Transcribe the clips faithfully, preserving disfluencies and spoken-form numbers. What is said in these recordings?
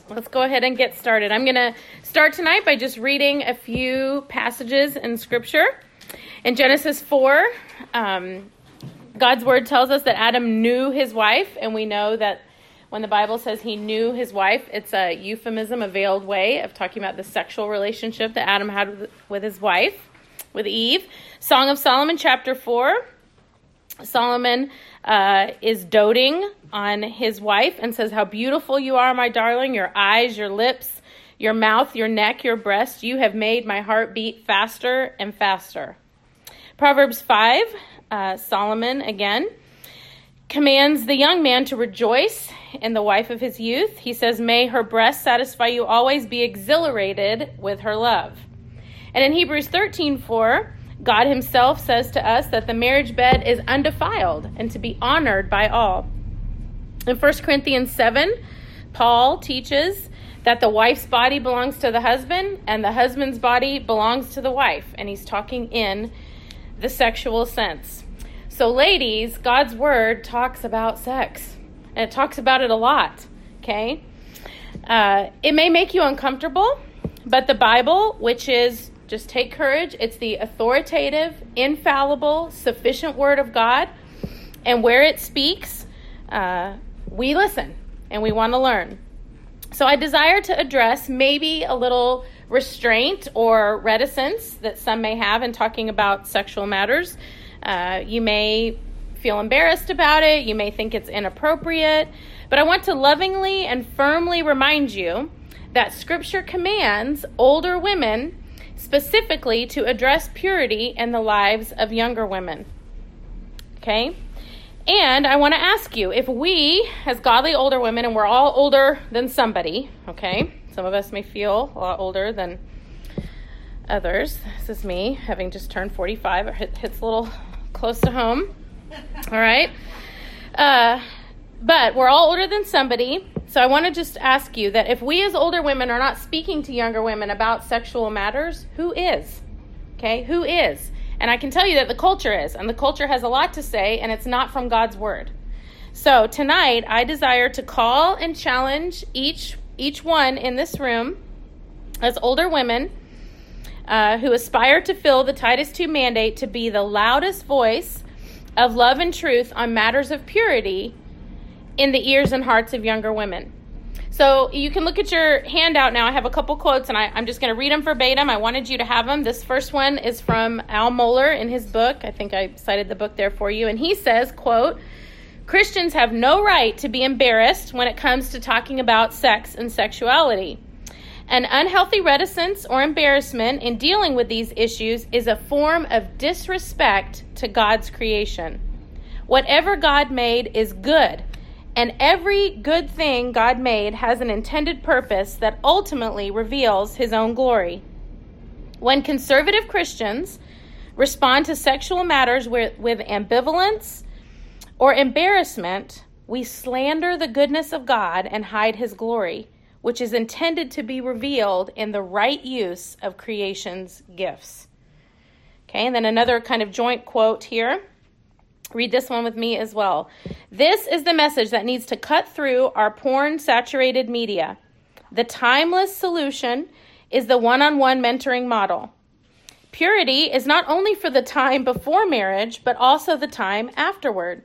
Let's go ahead and get started. I'm going to start tonight by just reading a few passages in Scripture. In Genesis four, um, God's Word tells us that Adam knew his wife, and we know that when the Bible says he knew his wife, it's a euphemism, a veiled way of talking about the sexual relationship that Adam had with, with his wife, with Eve. Song of Solomon, chapter four. Solomon uh, is doting on his wife and says, "How beautiful you are, my darling, your eyes, your lips, your mouth, your neck, your breast. You have made my heart beat faster and faster." Proverbs five, uh, Solomon again commands the young man to rejoice in the wife of his youth. He says, "May her breast satisfy you always, be exhilarated with her love." And in Hebrews thirteen four, God himself says to us that the marriage bed is undefiled and to be honored by all. In First Corinthians seven, Paul teaches that the wife's body belongs to the husband and the husband's body belongs to the wife. And he's talking in the sexual sense. So ladies, God's word talks about sex. And it talks about it a lot, okay? Uh, it may make you uncomfortable, but the Bible, which is, just take courage, it's the authoritative, infallible, sufficient word of God. And where it speaks, uh, we listen and we want to learn. So I desire to address maybe a little restraint or reticence that some may have in talking about sexual matters. Uh, you may feel embarrassed about it. You may think it's inappropriate. But I want to lovingly and firmly remind you that Scripture commands older women specifically to address purity in the lives of younger women. Okay? And I want to ask you, if we, as godly older women, and we're all older than somebody, okay? Some of us may feel a lot older than others. This is me, having just turned forty-five. It hits a little close to home. All right? Uh, but we're all older than somebody. So I want to just ask you that if we as older women are not speaking to younger women about sexual matters, who is? Okay? Who is? And I can tell you that the culture is. And the culture has a lot to say, and it's not from God's word. So tonight, I desire to call and challenge each each one in this room as older women uh, who aspire to fill the Titus two mandate to be the loudest voice of love and truth on matters of purity in the ears and hearts of younger women. So you can look at your handout now. I have a couple quotes, and I, I'm just going to read them verbatim. I wanted you to have them. This first one is from Al Mohler in his book. I think I cited the book there for you. And he says, quote, "Christians have no right to be embarrassed when it comes to talking about sex and sexuality. An unhealthy reticence or embarrassment in dealing with these issues is a form of disrespect to God's creation. Whatever God made is good. And every good thing God made has an intended purpose that ultimately reveals his own glory. When conservative Christians respond to sexual matters with, with ambivalence or embarrassment, we slander the goodness of God and hide his glory, which is intended to be revealed in the right use of creation's gifts." Okay, and then another kind of joint quote here. Read this one with me as well. "This is the message that needs to cut through our porn-saturated media. The timeless solution is the one-on-one mentoring model. Purity is not only for the time before marriage, but also the time afterward.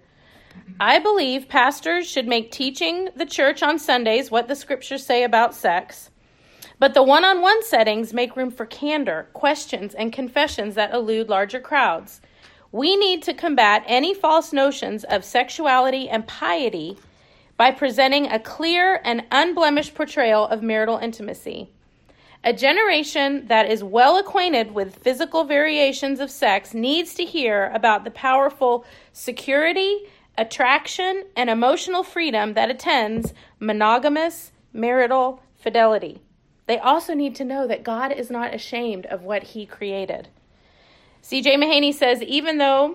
I believe pastors should make teaching the church on Sundays what the scriptures say about sex, but the one-on-one settings make room for candor, questions, and confessions that elude larger crowds. We need to combat any false notions of sexuality and piety by presenting a clear and unblemished portrayal of marital intimacy. A generation that is well acquainted with physical variations of sex needs to hear about the powerful security, attraction, and emotional freedom that attends monogamous marital fidelity. They also need to know that God is not ashamed of what he created." C J Mahaney says, even though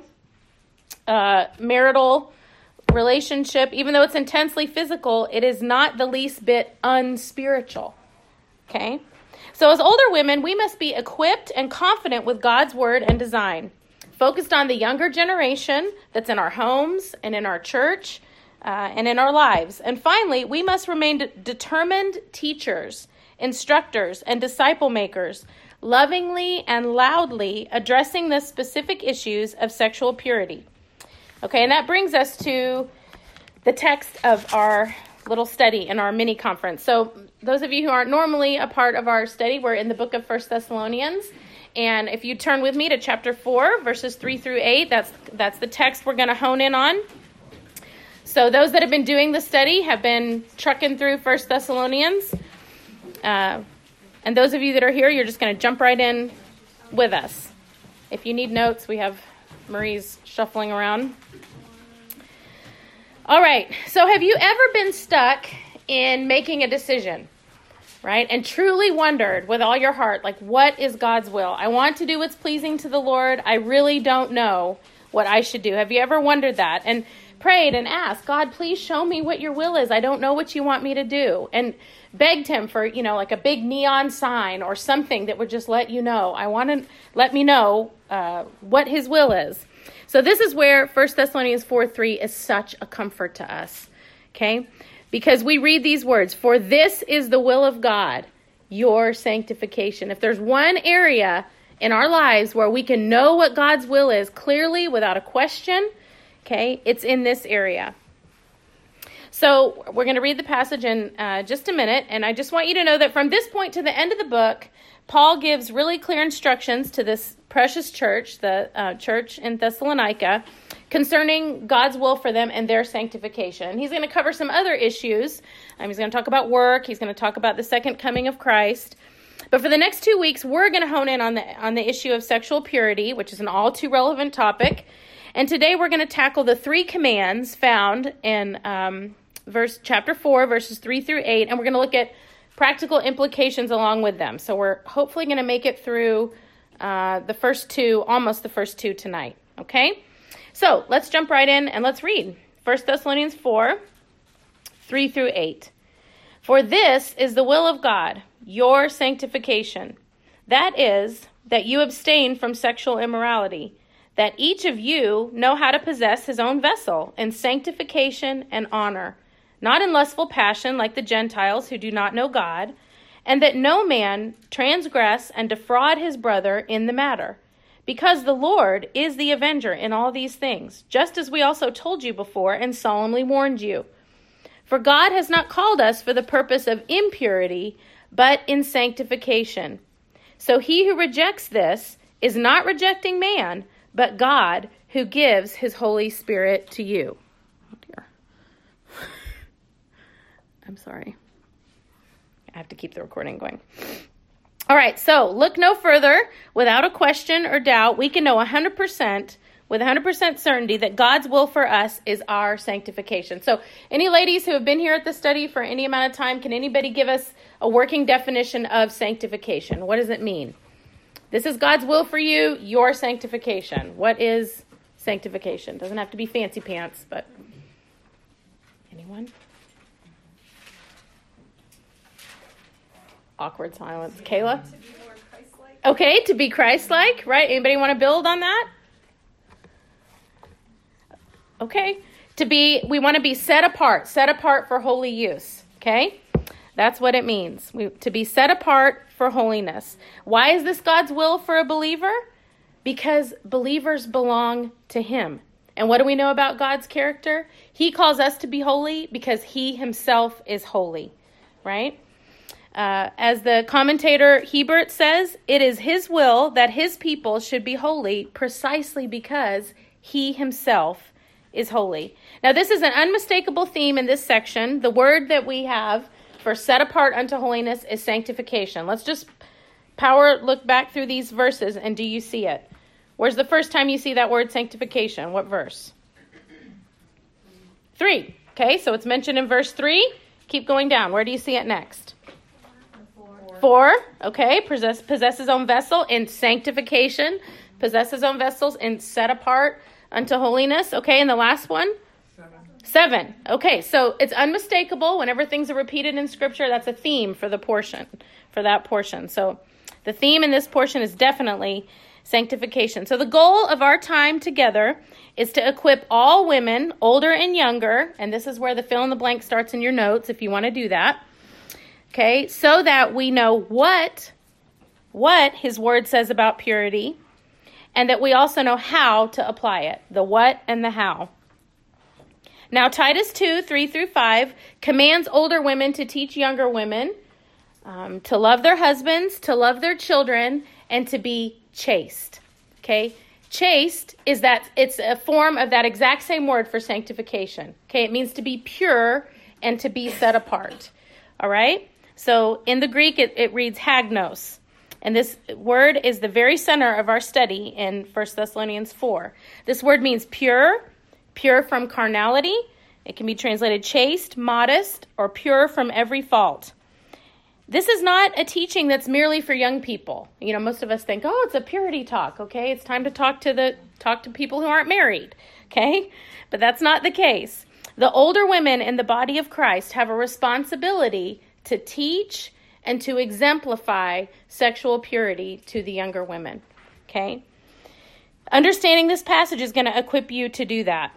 uh, marital relationship, even though it's intensely physical, it is not the least bit unspiritual. Okay? So as older women, we must be equipped and confident with God's word and design, focused on the younger generation that's in our homes and in our church, uh, and in our lives. And finally, we must remain de- determined teachers, instructors, and disciple makers, lovingly and loudly addressing the specific issues of sexual purity. Okay, and that brings us to the text of our little study in our mini conference. So those of you who aren't normally a part of our study, we're in the book of First Thessalonians. And if you turn with me to chapter four, verses three through eight, that's that's the text we're going to hone in on. So those that have been doing the study have been trucking through First Thessalonians. Uh, and those of you that are here, you're just going to jump right in with us. If you need notes, we have Marie's shuffling around. All right. So have you ever been stuck in making a decision, right? And truly wondered with all your heart, like, what is God's will? I want to do what's pleasing to the Lord. I really don't know what I should do. Have you ever wondered that? And prayed and asked, God, please show me what your will is. I don't know what you want me to do. And begged him for, you know, like a big neon sign or something that would just let you know. I want to let me know uh, what his will is. So this is where First Thessalonians four three is such a comfort to us, okay? Because we read these words, for this is the will of God, your sanctification. If there's one area in our lives where we can know what God's will is clearly without a question, okay, it's in this area. So we're going to read the passage in uh, just a minute, and I just want you to know that from this point to the end of the book, Paul gives really clear instructions to this precious church, the uh, church in Thessalonica, concerning God's will for them and their sanctification. He's going to cover some other issues. Um, he's going to talk about work. He's going to talk about the second coming of Christ. But for the next two weeks, we're going to hone in on the on the issue of sexual purity, which is an all too relevant topic. And today we're going to tackle the three commands found in um, verse chapter four, verses three through eight, and we're going to look at practical implications along with them. So we're hopefully going to make it through uh, the first two, almost the first two tonight. Okay? So let's jump right in and let's read First Thessalonians four, three through eight. For this is the will of God, your sanctification. That is, that you abstain from sexual immorality, that each of you know how to possess his own vessel in sanctification and honor, not in lustful passion like the Gentiles who do not know God, and that no man transgress and defraud his brother in the matter, because the Lord is the avenger in all these things, just as we also told you before and solemnly warned you. For God has not called us for the purpose of impurity, but in sanctification. So he who rejects this is not rejecting man, but God, who gives his Holy Spirit to you. Oh dear. I'm sorry. I have to keep the recording going. All right, so look no further. Without a question or doubt, we can know one hundred percent, with one hundred percent certainty, that God's will for us is our sanctification. So any ladies who have been here at the study for any amount of time, can anybody give us a working definition of sanctification? What does it mean? This is God's will for you, your sanctification. What is sanctification? Doesn't have to be fancy pants, but anyone? Awkward silence. Kayla? To be more Christ-like. Okay, to be Christ-like, right? Anybody want to build on that? Okay. To be, we want to be set apart, set apart for holy use. Okay? That's what it means. We, to be set apart for holiness. Why is this God's will for a believer? Because believers belong to him. And what do we know about God's character? He calls us to be holy because he himself is holy, right? Uh, as the commentator Hebert says, it is his will that his people should be holy precisely because he himself is holy. Now, this is an unmistakable theme in this section. The word that we have for set apart unto holiness is sanctification. Let's just power look back through these verses, and do you see it? Where's the first time you see that word sanctification? What verse? Three. Okay, so it's mentioned in verse three. Keep going down. Where do you see it next? Four. Four. Okay, possess, possess his own vessel in sanctification. Possess his own vessels in set apart unto holiness. Okay, and the last one? Seven. Okay, so it's unmistakable. Whenever things are repeated in Scripture, that's a theme for the portion, for that portion. So the theme in this portion is definitely sanctification. So the goal of our time together is to equip all women, older and younger, and this is where the fill in the blank starts in your notes if you want to do that, okay, so that we know what, what his word says about purity, and that we also know how to apply it, the what and the how. Now, Titus two, three through five commands older women to teach younger women um, to love their husbands, to love their children, and to be chaste. Okay? Chaste is that, it's a form of that exact same word for sanctification. Okay? It means to be pure and to be set apart. All right? So in the Greek, it, it reads hagnos. And this word is the very center of our study in First Thessalonians four. This word means pure, pure from carnality. It can be translated chaste, modest, or pure from every fault. This is not a teaching that's merely for young people. You know, most of us think, oh, it's a purity talk, okay? It's time to talk to the talk to people who aren't married, okay? But that's not the case. The older women in the body of Christ have a responsibility to teach and to exemplify sexual purity to the younger women, okay? Understanding this passage is going to equip you to do that.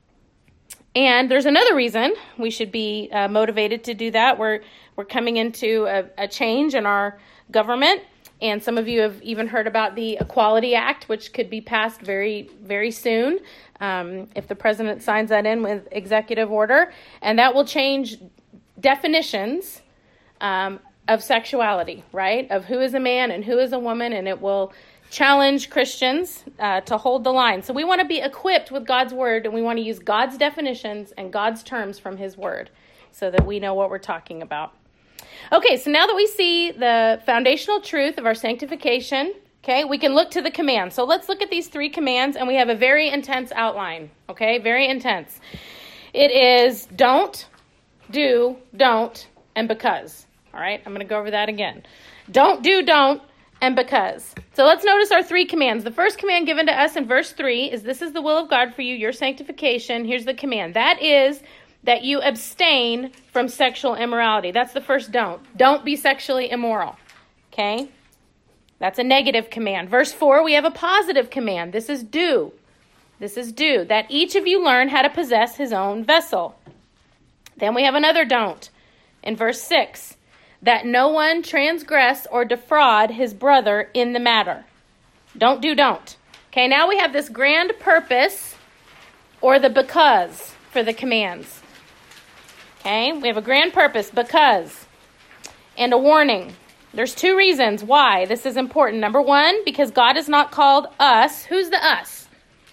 And there's another reason we should be uh, motivated to do that. We're we're coming into a, a change in our government, and some of you have even heard about the Equality Act, which could be passed very, very soon um, if the president signs that in with executive order. And that will change definitions um, of sexuality, right? Of who is a man and who is a woman, and it will challenge Christians uh, to hold the line. So we want to be equipped with God's word, and we want to use God's definitions and God's terms from his word so that we know what we're talking about. Okay, so now that we see the foundational truth of our sanctification, okay, we can look to the commands. So let's look at these three commands, and we have a very intense outline, okay, very intense. It is don't, do, don't, and because. All right, I'm going to go over that again. Don't, do, don't, and because. So let's notice our three commands. The first command given to us in verse three is, this is the will of God for you, your sanctification. Here's the command. That is that you abstain from sexual immorality. That's the first don't. Don't be sexually immoral. Okay? That's a negative command. Verse four, we have a positive command. This is do. This is do. That each of you learn how to possess his own vessel. Then we have another don't. In verse six, that no one transgress or defraud his brother in the matter. Don't do, don't. Okay, now we have this grand purpose or the because for the commands. Okay, we have a grand purpose, because, and a warning. There's two reasons why this is important. Number one, because God has not called us. Who's the us?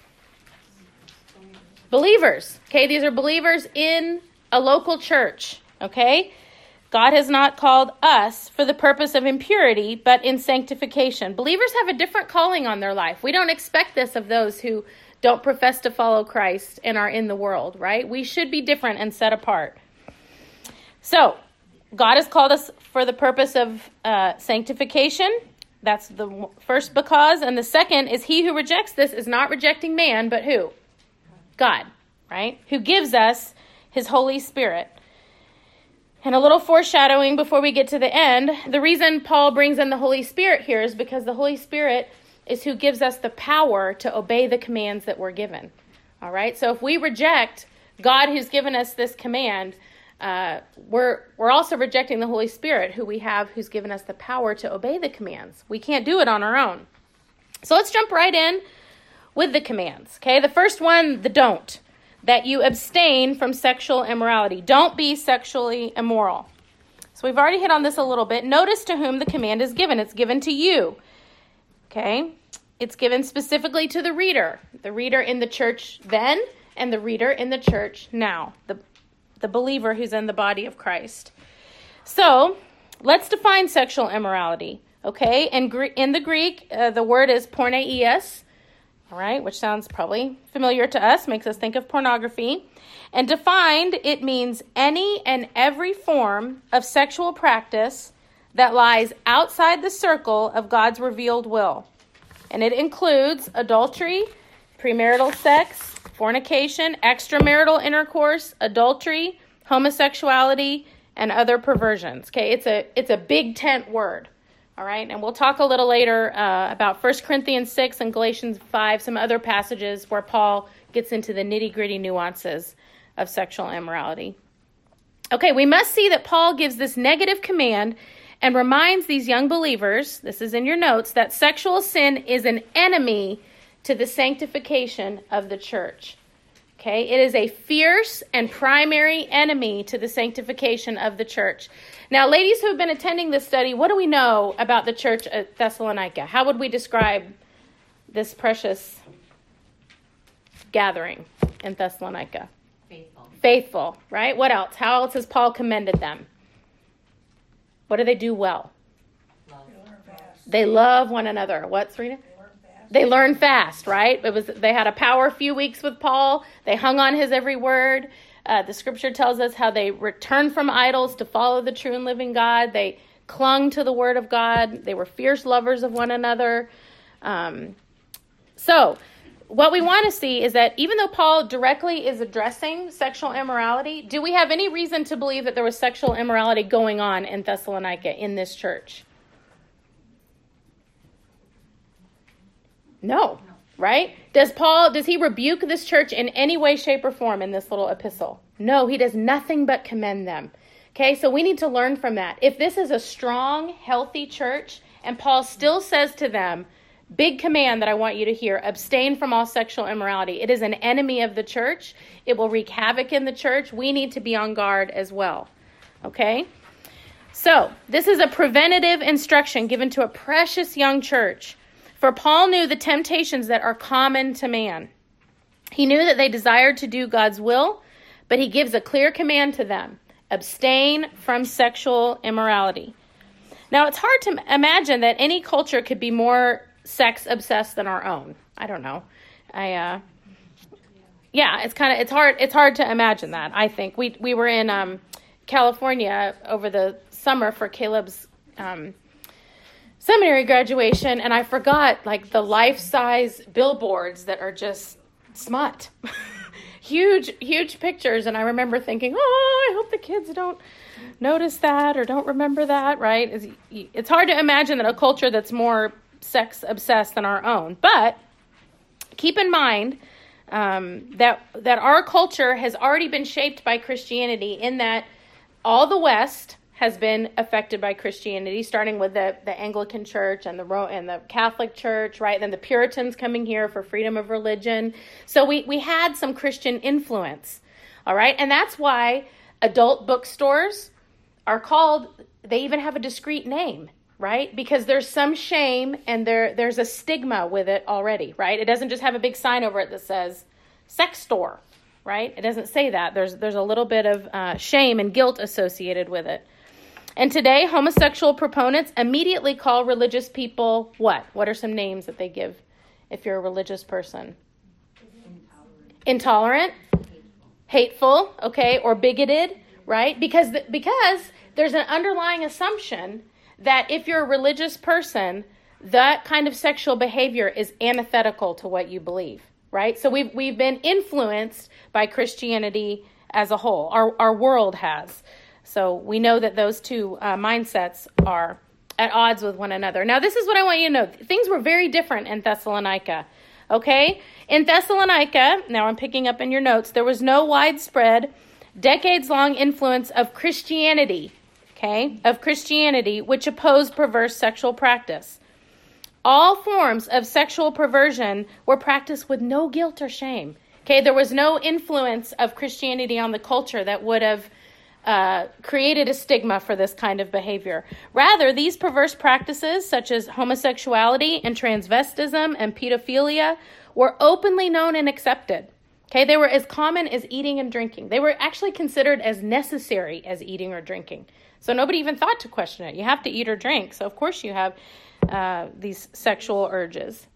Believers. Okay, these are believers in a local church. Okay, God has not called us for the purpose of impurity, but in sanctification. Believers have a different calling on their life. We don't expect this of those who don't profess to follow Christ and are in the world, right? We should be different and set apart. So, God has called us for the purpose of uh, sanctification. That's the first because. And the second is, he who rejects this is not rejecting man, but who? God, right? Who gives us his Holy Spirit. And a little foreshadowing before we get to the end. The reason Paul brings in the Holy Spirit here is because the Holy Spirit is who gives us the power to obey the commands that we're given. All right? So if we reject God who's given us this command, uh, we're we're also rejecting the Holy Spirit who we have, who's given us the power to obey the commands. We can't do it on our own. So let's jump right in with the commands. Okay? The first one, the don't. That you abstain from sexual immorality. Don't be sexually immoral. So we've already hit on this a little bit. Notice to whom the command is given. It's given to you. Okay? It's given specifically to the reader. The reader in the church then and the reader in the church now. The, the believer who's in the body of Christ. So let's define sexual immorality. Okay? In, in the Greek, uh, the word is porneias. All right, which sounds probably familiar to us, makes us think of pornography. And defined, it means any and every form of sexual practice that lies outside the circle of God's revealed will. And it includes adultery, premarital sex, fornication, extramarital intercourse, adultery, homosexuality, and other perversions. Okay, it's a it's a big tent word. All right, and we'll talk a little later uh, about First Corinthians six and Galatians five, some other passages where Paul gets into the nitty-gritty nuances of sexual immorality. Okay, we must see that Paul gives this negative command and reminds these young believers, this is in your notes, that sexual sin is an enemy to the sanctification of the church. Okay, it is a fierce and primary enemy to the sanctification of the church. Now, ladies who have been attending this study, what do we know about the church at Thessalonica? How would we describe this precious gathering in Thessalonica? Faithful. Faithful, right? What else? How else has Paul commended them? What do they do well? Love. They love one another. What, Serena? They learn fast, right? It was they had a power few weeks with Paul. They hung on his every word. Uh, the scripture tells us how they returned from idols to follow the true and living God. They clung to the word of God. They were fierce lovers of one another. Um, so what we want to see is that even though Paul directly is addressing sexual immorality, do we have any reason to believe that there was sexual immorality going on in Thessalonica in this church? No, right? Does Paul, does he rebuke this church in any way, shape, or form in this little epistle? No, he does nothing but commend them. Okay, so we need to learn from that. If this is a strong, healthy church, and Paul still says to them, big command that I want you to hear, abstain from all sexual immorality. It is an enemy of the church. It will wreak havoc in the church. We need to be on guard as well. Okay? So, this is a preventative instruction given to a precious young church. For Paul knew the temptations that are common to man. He knew that they desired to do God's will, but he gives a clear command to them. Abstain from sexual immorality. Now, it's hard to imagine that any culture could be more sex obsessed than our own. I don't know. I, uh, yeah, it's kind of, it's hard, it's hard to imagine that, I think. We, we were in um, California over the summer for Caleb's um seminary graduation, and I forgot like the life-size billboards that are just smut. huge, huge pictures, and I remember thinking, oh, I hope the kids don't notice that or don't remember that, right? It's, it's hard to imagine that a culture that's more sex-obsessed than our own. But keep in mind um, that, that our culture has already been shaped by Christianity in that all the West has been affected by Christianity, starting with the, the Anglican Church and the and the Catholic Church, right? Then the Puritans coming here for freedom of religion. So we, we had some Christian influence, all right? And that's why adult bookstores are called, they even have a discrete name, right? Because there's some shame and there there's a stigma with it already, right? It doesn't just have a big sign over it that says sex store, right? It doesn't say that. There's, there's a little bit of uh, shame and guilt associated with it. And today, homosexual proponents immediately call religious people what? What are some names that they give if you're a religious person? Intolerant. Intolerant. Hateful, okay, or bigoted, right? Because th- because there's an underlying assumption that if you're a religious person, that kind of sexual behavior is antithetical to what you believe, right? So we've we've been influenced by Christianity as a whole. Our our world has. So we know that those two uh, mindsets are at odds with one another. Now, this is what I want you to know. Things were very different in Thessalonica, okay? In Thessalonica, now I'm picking up in your notes, there was no widespread, decades-long influence of Christianity, okay, of Christianity, which opposed perverse sexual practice. All forms of sexual perversion were practiced with no guilt or shame, okay? There was no influence of Christianity on the culture that would have Uh, created a stigma for this kind of behavior. Rather, these perverse practices, such as homosexuality and transvestism and pedophilia, were openly known and accepted. Okay, they were as common as eating and drinking. They were actually considered as necessary as eating or drinking. So nobody even thought to question it. You have to eat or drink. So of course you have uh, these sexual urges.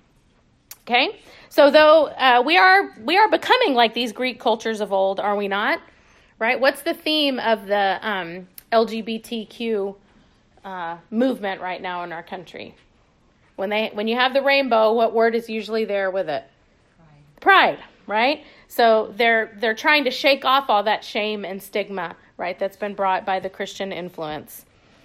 Okay, so though uh, we are we are becoming like these Greek cultures of old, are we not? Right? What's the theme of the um, L G B T Q uh, movement right now in our country? When they, when you have the rainbow, what word is usually there with it? Pride. Pride, right? So they're they're trying to shake off all that shame and stigma, right? That's been brought by the Christian influence.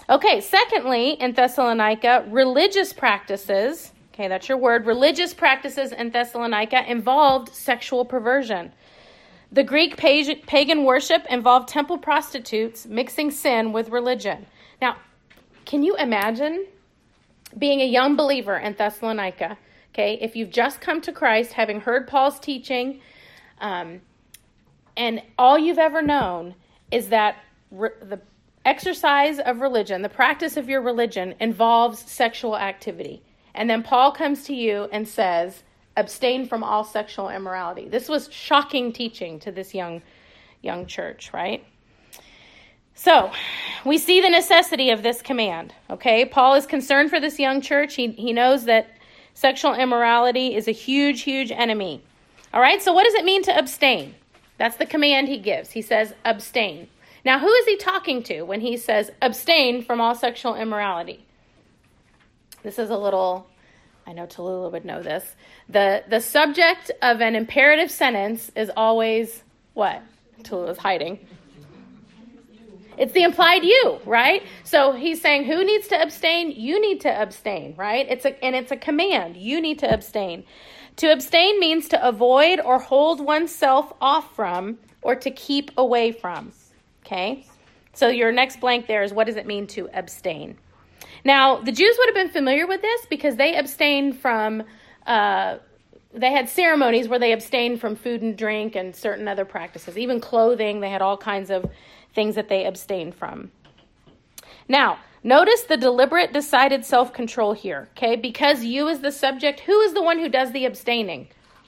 Okay, secondly, in Thessalonica, religious practices, okay, that's your word, religious practices in Thessalonica involved sexual perversion. The Greek pagan worship involved temple prostitutes mixing sin with religion. Now, can you imagine being a young believer in Thessalonica? Okay, if you've just come to Christ, having heard Paul's teaching, um, and all you've ever known is that re- the exercise of religion, the practice of your religion, involves sexual activity. And then Paul comes to you and says, abstain from all sexual immorality. This was shocking teaching to this young, young church, right? So we see the necessity of this command, okay? Paul is concerned for this young church. He, he knows that sexual immorality is a huge, huge enemy. All right, so what does it mean to abstain? That's the command he gives. He says, abstain. Now, who is he talking to when he says, abstain from all sexual immorality? This is a little, I know Tallulah would know this. The, the subject of an imperative sentence is always what? Tallulah's hiding. It's the implied you, right? So he's saying, who needs to abstain? You need to abstain, right? It's a, and it's a command. You need to abstain. To abstain means to avoid or hold oneself off from or to keep away from. Okay, so your next blank there is, what does it mean to abstain? Now, the Jews would have been familiar with this because they abstained from, uh, they had ceremonies where they abstained from food and drink and certain other practices. Even clothing, they had all kinds of things that they abstained from. Now, notice the deliberate, decided self-control here, okay? Because you is the subject, who is the one who does the abstaining?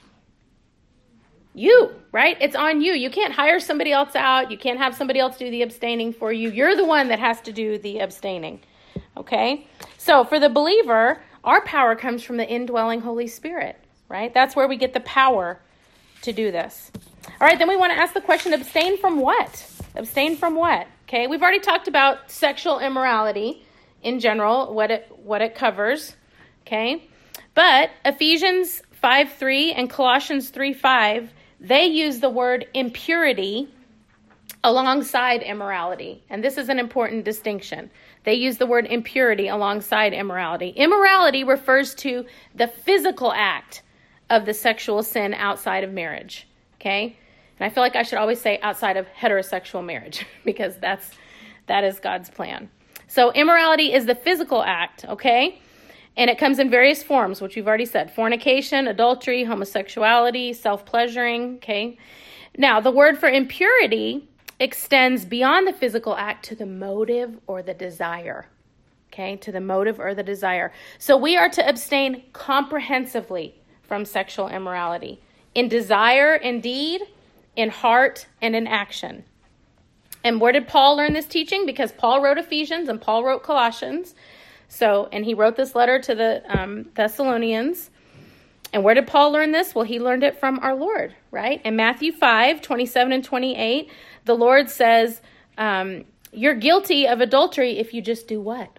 You, right? It's on you. You can't hire somebody else out. You can't have somebody else do the abstaining for you. You're the one that has to do the abstaining, okay? So for the believer, our power comes from the indwelling Holy Spirit, right? That's where we get the power to do this. All right, then we want to ask the question, abstain from what? Abstain from what? Okay, we've already talked about sexual immorality in general, what it what it covers, okay? But Ephesians five three and Colossians three five, they use the word impurity alongside immorality. And this is an important distinction. They use the word impurity alongside immorality. Immorality refers to the physical act of the sexual sin outside of marriage, okay? And I feel like I should always say outside of heterosexual marriage because that's that is God's plan. So immorality is the physical act, okay? And it comes in various forms, which we've already said. Fornication, adultery, homosexuality, self-pleasuring, okay? Now, the word for impurity extends beyond the physical act to the motive or the desire, okay? To the motive or the desire. So we are to abstain comprehensively from sexual immorality. In desire, in deed, in heart, and in action. And where did Paul learn this teaching? Because Paul wrote Ephesians and Paul wrote Colossians. So, and he wrote this letter to the um, Thessalonians. And where did Paul learn this? Well, he learned it from our Lord, right? In Matthew five, twenty-seven and twenty-eight, the Lord says, um, you're guilty of adultery if you just do what?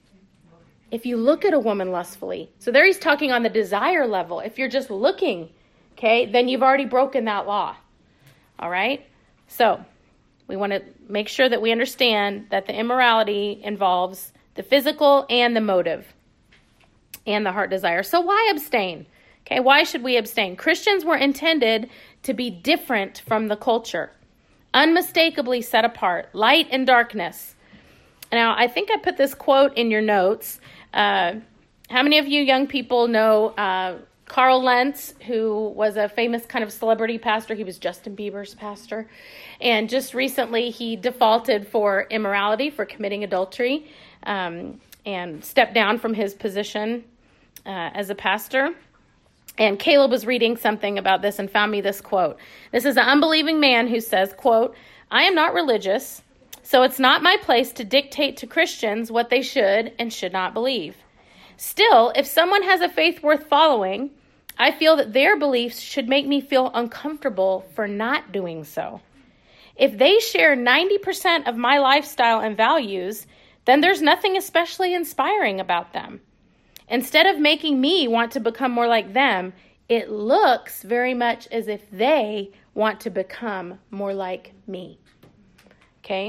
If you look at a woman lustfully. So there he's talking on the desire level. If you're just looking, okay, then you've already broken that law. All right? So we want to make sure that we understand that the immorality involves the physical and the motive and the heart desire. So why abstain? Okay, why should we abstain? Christians were intended to be different from the culture, unmistakably set apart, light and darkness. Now, I think I put this quote in your notes. Uh, how many of you young people know uh, Carl Lentz, who was a famous kind of celebrity pastor? He was Justin Bieber's pastor. And just recently, he defaulted for immorality, for committing adultery, um, and stepped down from his position uh, as a pastor. And Caleb was reading something about this and found me this quote. This is an unbelieving man who says, quote, I am not religious, so it's not my place to dictate to Christians what they should and should not believe. Still, if someone has a faith worth following, I feel that their beliefs should make me feel uncomfortable for not doing so. If they share ninety percent of my lifestyle and values, then there's nothing especially inspiring about them. Instead of making me want to become more like them, it looks very much as if they want to become more like me. Okay?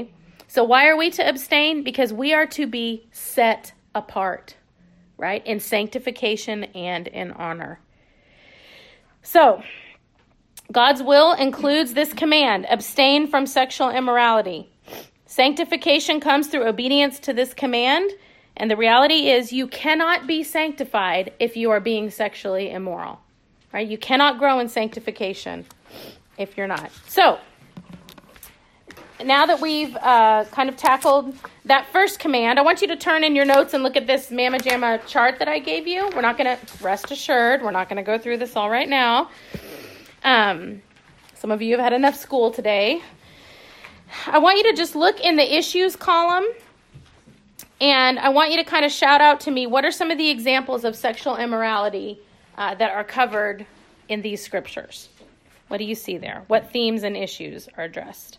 So why are we to abstain? Because we are to be set apart, right? In sanctification and in honor. So God's will includes this command: abstain from sexual immorality. Sanctification comes through obedience to this command, and the reality is you cannot be sanctified if you are being sexually immoral, right? You cannot grow in sanctification if you're not. So now that we've uh, kind of tackled that first command, I want you to turn in your notes and look at this Mama Jamma chart that I gave you. We're not going to, rest assured, we're not going to go through this all right now. Um, some of you have had enough school today. I want you to just look in the issues column, and I want you to kind of shout out to me, what are some of the examples of sexual immorality uh, that are covered in these scriptures? What do you see there? What themes and issues are addressed?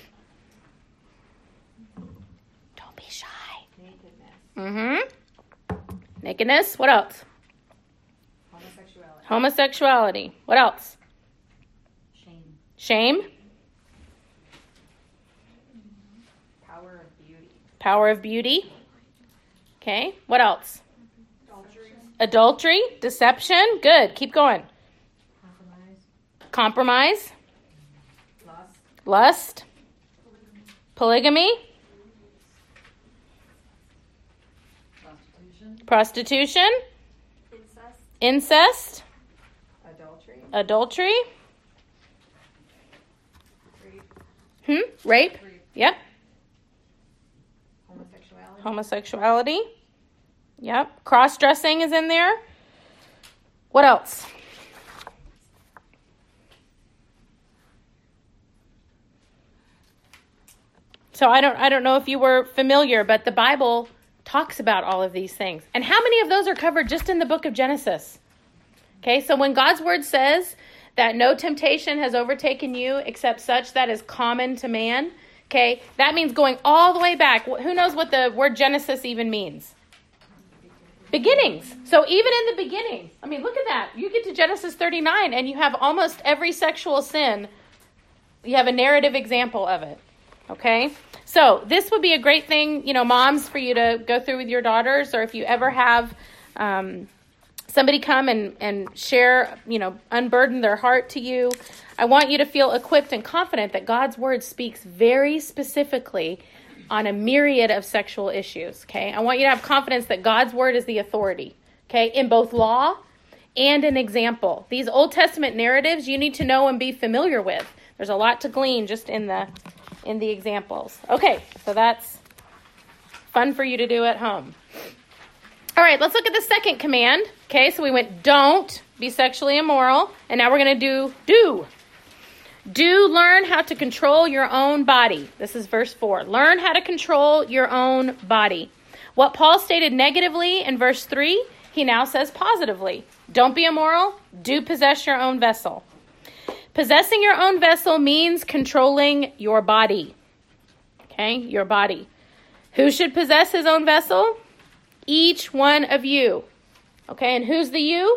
Don't be shy. Nakedness. Mm-hmm. Nakedness. What else? Homosexuality. Homosexuality. What else? Shame. Power of beauty. Power of beauty. Okay. What else? Adultery. Adultery. Deception. Good. Keep going. Compromise. Compromise. Lust. Lust. Polygamy. Prostitution. Prostitution. Incest. Incest. Adultery. Adultery. Rape. Hmm? Rape. Rape. Yep. Homosexuality. Homosexuality. Yep. Cross-dressing is in there. What else? So I don't I don't know if you were familiar, but the Bible talks about all of these things. And how many of those are covered just in the book of Genesis? Okay, so when God's word says that no temptation has overtaken you except such that is common to man, okay, that means going all the way back. Who knows what the word Genesis even means? Beginnings. So even in the beginning, I mean, look at that. You get to Genesis thirty-nine and you have almost every sexual sin. You have a narrative example of it. Okay? So this would be a great thing, you know, moms, for you to go through with your daughters, or if you ever have um, somebody come and, and share, you know, unburden their heart to you. I want you to feel equipped and confident that God's word speaks very specifically on a myriad of sexual issues, okay? I want you to have confidence that God's word is the authority, okay, in both law and an example. These Old Testament narratives you need to know and be familiar with. There's a lot to glean just in the in the examples. Okay, so that's fun for you to do at home. All right, let's look at the second command. Okay, so we went don't be sexually immoral, and now we're going to do do. Do learn how to control your own body. This is verse four. Learn how to control your own body. What Paul stated negatively in verse three, he now says positively. Don't be immoral. Do possess your own vessel. Possessing your own vessel means controlling your body. Okay, your body. Who should possess his own vessel? Each one of you. Okay, and who's the you?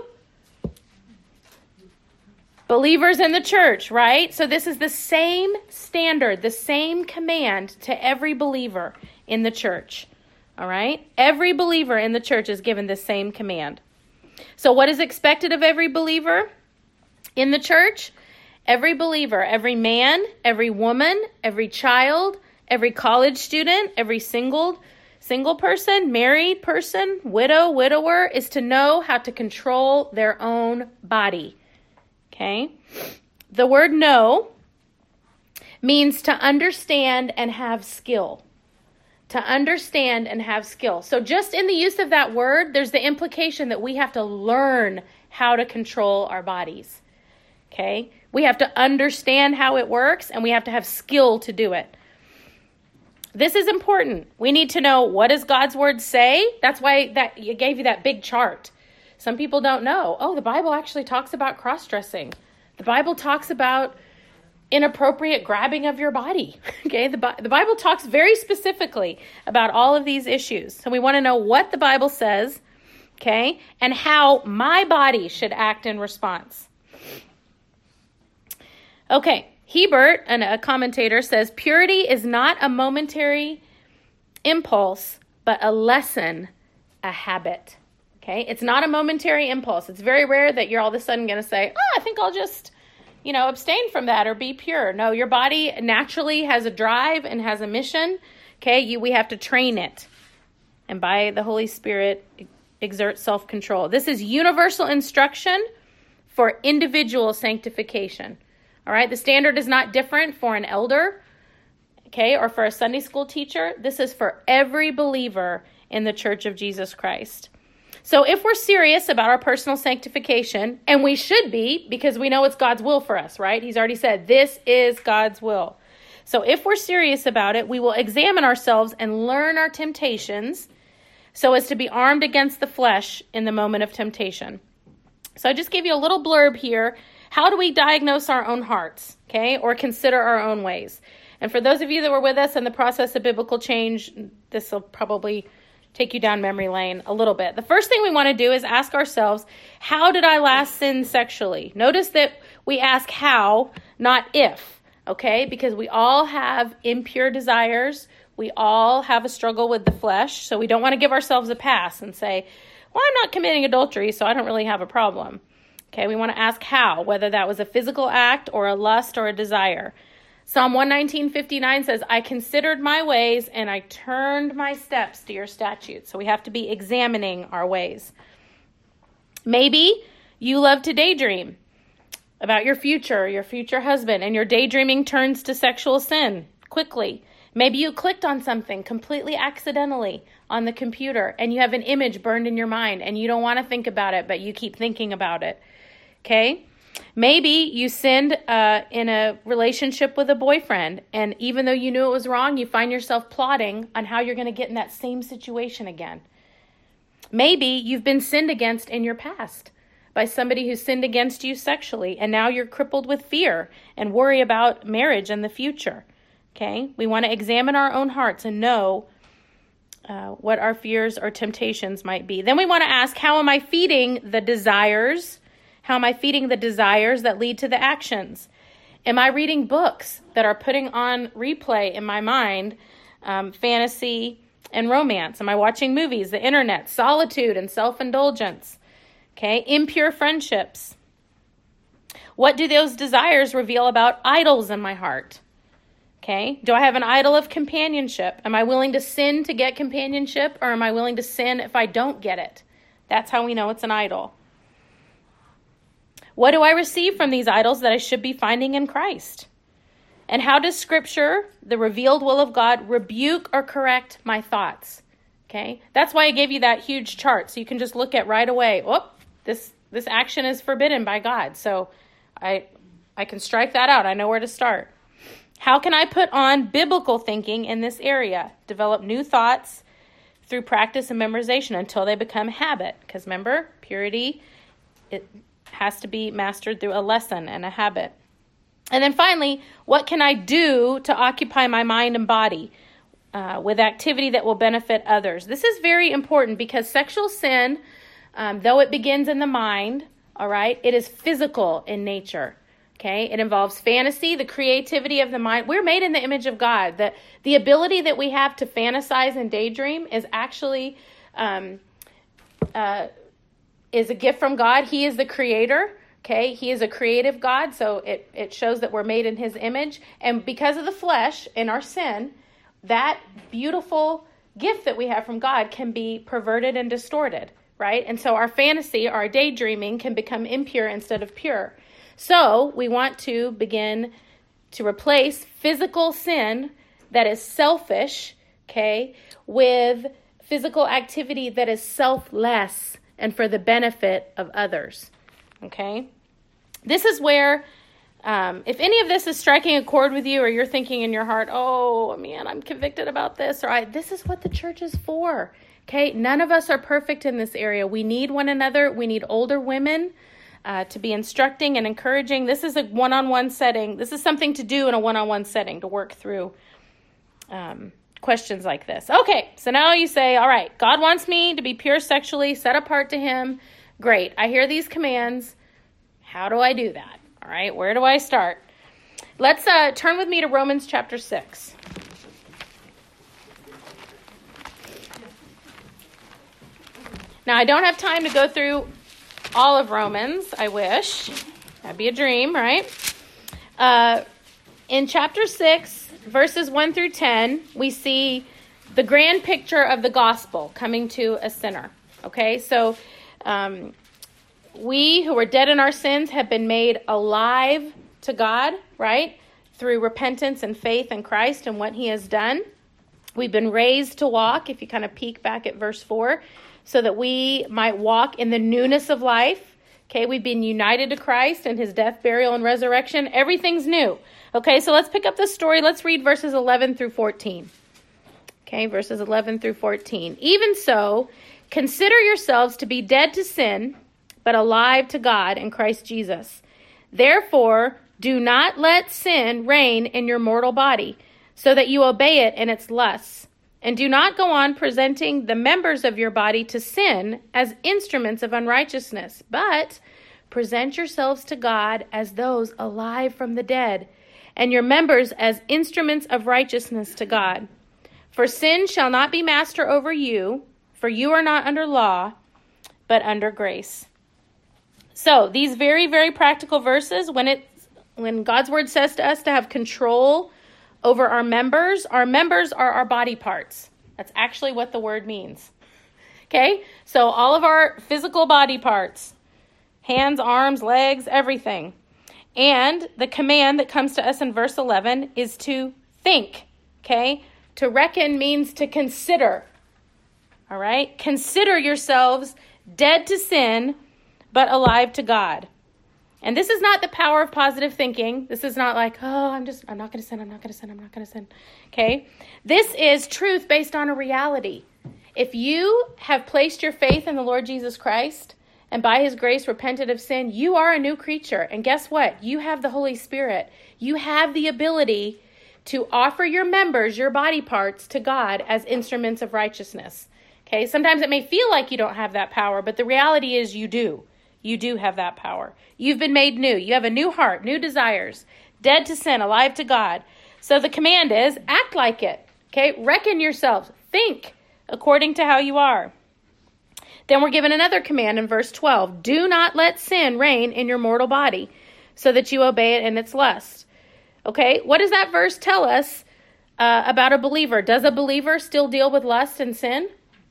Believers in the church, right? So this is the same standard, the same command to every believer in the church. All right? Every believer in the church is given the same command. So what is expected of every believer in the church? Every believer, every man, every woman, every child, every college student, every single single person, married person, widow, widower, is to know how to control their own body. Okay? The word know means to understand and have skill. To understand and have skill. So just in the use of that word, there's the implication that we have to learn how to control our bodies. Okay? We have to understand how it works, and we have to have skill to do it. This is important. We need to know, what does God's word say? That's why that it gave you that big chart. Some people don't know. Oh, the Bible actually talks about cross-dressing. The Bible talks about inappropriate grabbing of your body. Okay, the, the Bible talks very specifically about all of these issues. So we want to know what the Bible says, okay, and how my body should act in response. Okay, Hebert, an, a commentator, says, purity is not a momentary impulse, but a lesson, a habit. Okay? It's not a momentary impulse. It's very rare that you're all of a sudden going to say, oh, I think I'll just, you know, abstain from that or be pure. No, your body naturally has a drive and has a mission. Okay? You, we have to train it. And by the Holy Spirit, exert self-control. This is universal instruction for individual sanctification. All right? The standard is not different for an elder, okay, or for a Sunday school teacher. This is for every believer in the Church of Jesus Christ. So if we're serious about our personal sanctification, and we should be, because we know it's God's will for us, right? He's already said, this is God's will. So if we're serious about it, we will examine ourselves and learn our temptations so as to be armed against the flesh in the moment of temptation. So I just gave you a little blurb here. How do we diagnose our own hearts, okay, or consider our own ways? And for those of you that were with us in the process of biblical change, this will probably take you down memory lane a little bit. The first thing we want to do is ask ourselves, how did I last sin sexually? Notice that we ask how, not if, okay, because we all have impure desires. We all have a struggle with the flesh, so we don't want to give ourselves a pass and say, well, I'm not committing adultery, so I don't really have a problem. Okay, we want to ask how, whether that was a physical act or a lust or a desire. Psalm one nineteen fifty-nine says, I considered my ways and I turned my steps to your statutes. So we have to be examining our ways. Maybe you love to daydream about your future, your future husband, and your daydreaming turns to sexual sin quickly. Maybe you clicked on something completely accidentally on the computer and you have an image burned in your mind and you don't want to think about it, but you keep thinking about it. Okay? Maybe you sinned uh, in a relationship with a boyfriend, and even though you knew it was wrong, you find yourself plotting on how you're going to get in that same situation again. Maybe you've been sinned against in your past by somebody who sinned against you sexually, and now you're crippled with fear and worry about marriage and the future. Okay? We want to examine our own hearts and know uh, what our fears or temptations might be. Then we want to ask, how am I feeding the desires? How am I feeding the desires that lead to the actions? Am I reading books that are putting on replay in my mind um, fantasy and romance? Am I watching movies, the internet, solitude and self-indulgence? Okay, impure friendships. What do those desires reveal about idols in my heart? Okay, do I have an idol of companionship? Am I willing to sin to get companionship, or am I willing to sin if I don't get it? That's how we know it's an idol. What do I receive from these idols that I should be finding in Christ? And how does Scripture, the revealed will of God, rebuke or correct my thoughts? Okay, that's why I gave you that huge chart, so you can just look at right away, oh, this this action is forbidden by God. So I I can strike that out. I know where to start. How can I put on biblical thinking in this area? Develop new thoughts through practice and memorization until they become habit. Because remember, purity, it has to be mastered through a lesson and a habit. And then finally, what can I do to occupy my mind and body uh, with activity that will benefit others? This is very important because sexual sin, um, though it begins in the mind, all right, it is physical in nature. Okay, it involves fantasy, the creativity of the mind. We're made in the image of God. The, the ability that we have to fantasize and daydream is actually um, uh, is a gift from God. He is the creator. Okay, he is a creative God, so it, it shows that we're made in his image. And because of the flesh and our sin, that beautiful gift that we have from God can be perverted and distorted, right? And so our fantasy, our daydreaming can become impure instead of pure. So we want to begin to replace physical sin that is selfish, okay, with physical activity that is selfless and for the benefit of others, okay? This is where, um, if any of this is striking a chord with you, or you're thinking in your heart, oh, man, I'm convicted about this, or I, this is what the church is for, okay? None of us are perfect in this area. We need one another. We need older women Uh, to be instructing and encouraging. This is a one-on-one setting. This is something to do in a one-on-one setting to work through um, questions like this. Okay, so now you say, all right, God wants me to be pure sexually, set apart to him. Great, I hear these commands. How do I do that? All right, where do I start? Let's uh, turn with me to Romans chapter six. Now, I don't have time to go through all of Romans. I wish. That'd be a dream, right? Uh, in chapter six, verses one through ten, we see the grand picture of the gospel coming to a sinner. Okay, so um, we who were dead in our sins have been made alive to God, right? Through repentance and faith in Christ and what he has done. We've been raised to walk, if you kind of peek back at verse four, so that we might walk in the newness of life. Okay, we've been united to Christ and his death, burial, and resurrection. Everything's new. Okay, so let's pick up the story. Let's read verses eleven through fourteen. Okay, verses eleven through fourteen. Even so, consider yourselves to be dead to sin, but alive to God in Christ Jesus. Therefore, do not let sin reign in your mortal body, so that you obey it in its lusts. And do not go on presenting the members of your body to sin as instruments of unrighteousness, but present yourselves to God as those alive from the dead, and your members as instruments of righteousness to God. For sin shall not be master over you, for you are not under law, but under grace. So these very, very practical verses, when it, when God's word says to us to have control over our members, our members are our body parts. That's actually what the word means. Okay, so all of our physical body parts, hands, arms, legs, everything. And the command that comes to us in verse eleven is to think. Okay, to reckon means to consider. All right, consider yourselves dead to sin, but alive to God. And this is not the power of positive thinking. This is not like, oh, I'm just, I'm not going to sin, I'm not going to sin, I'm not going to sin. Okay? This is truth based on a reality. If you have placed your faith in the Lord Jesus Christ and by his grace repented of sin, you are a new creature. And guess what? You have the Holy Spirit. You have the ability to offer your members, your body parts, to God as instruments of righteousness. Okay? Sometimes it may feel like you don't have that power, but the reality is you do. You do have that power. You've been made new. You have a new heart, new desires, dead to sin, alive to God. So the command is act like it. Okay, reckon yourselves. Think according to how you are. Then we're given another command in verse twelve. Do not let sin reign in your mortal body, so that you obey it in its lust. Okay, what does that verse tell us uh, about a believer? Does a believer still deal with lust and sin?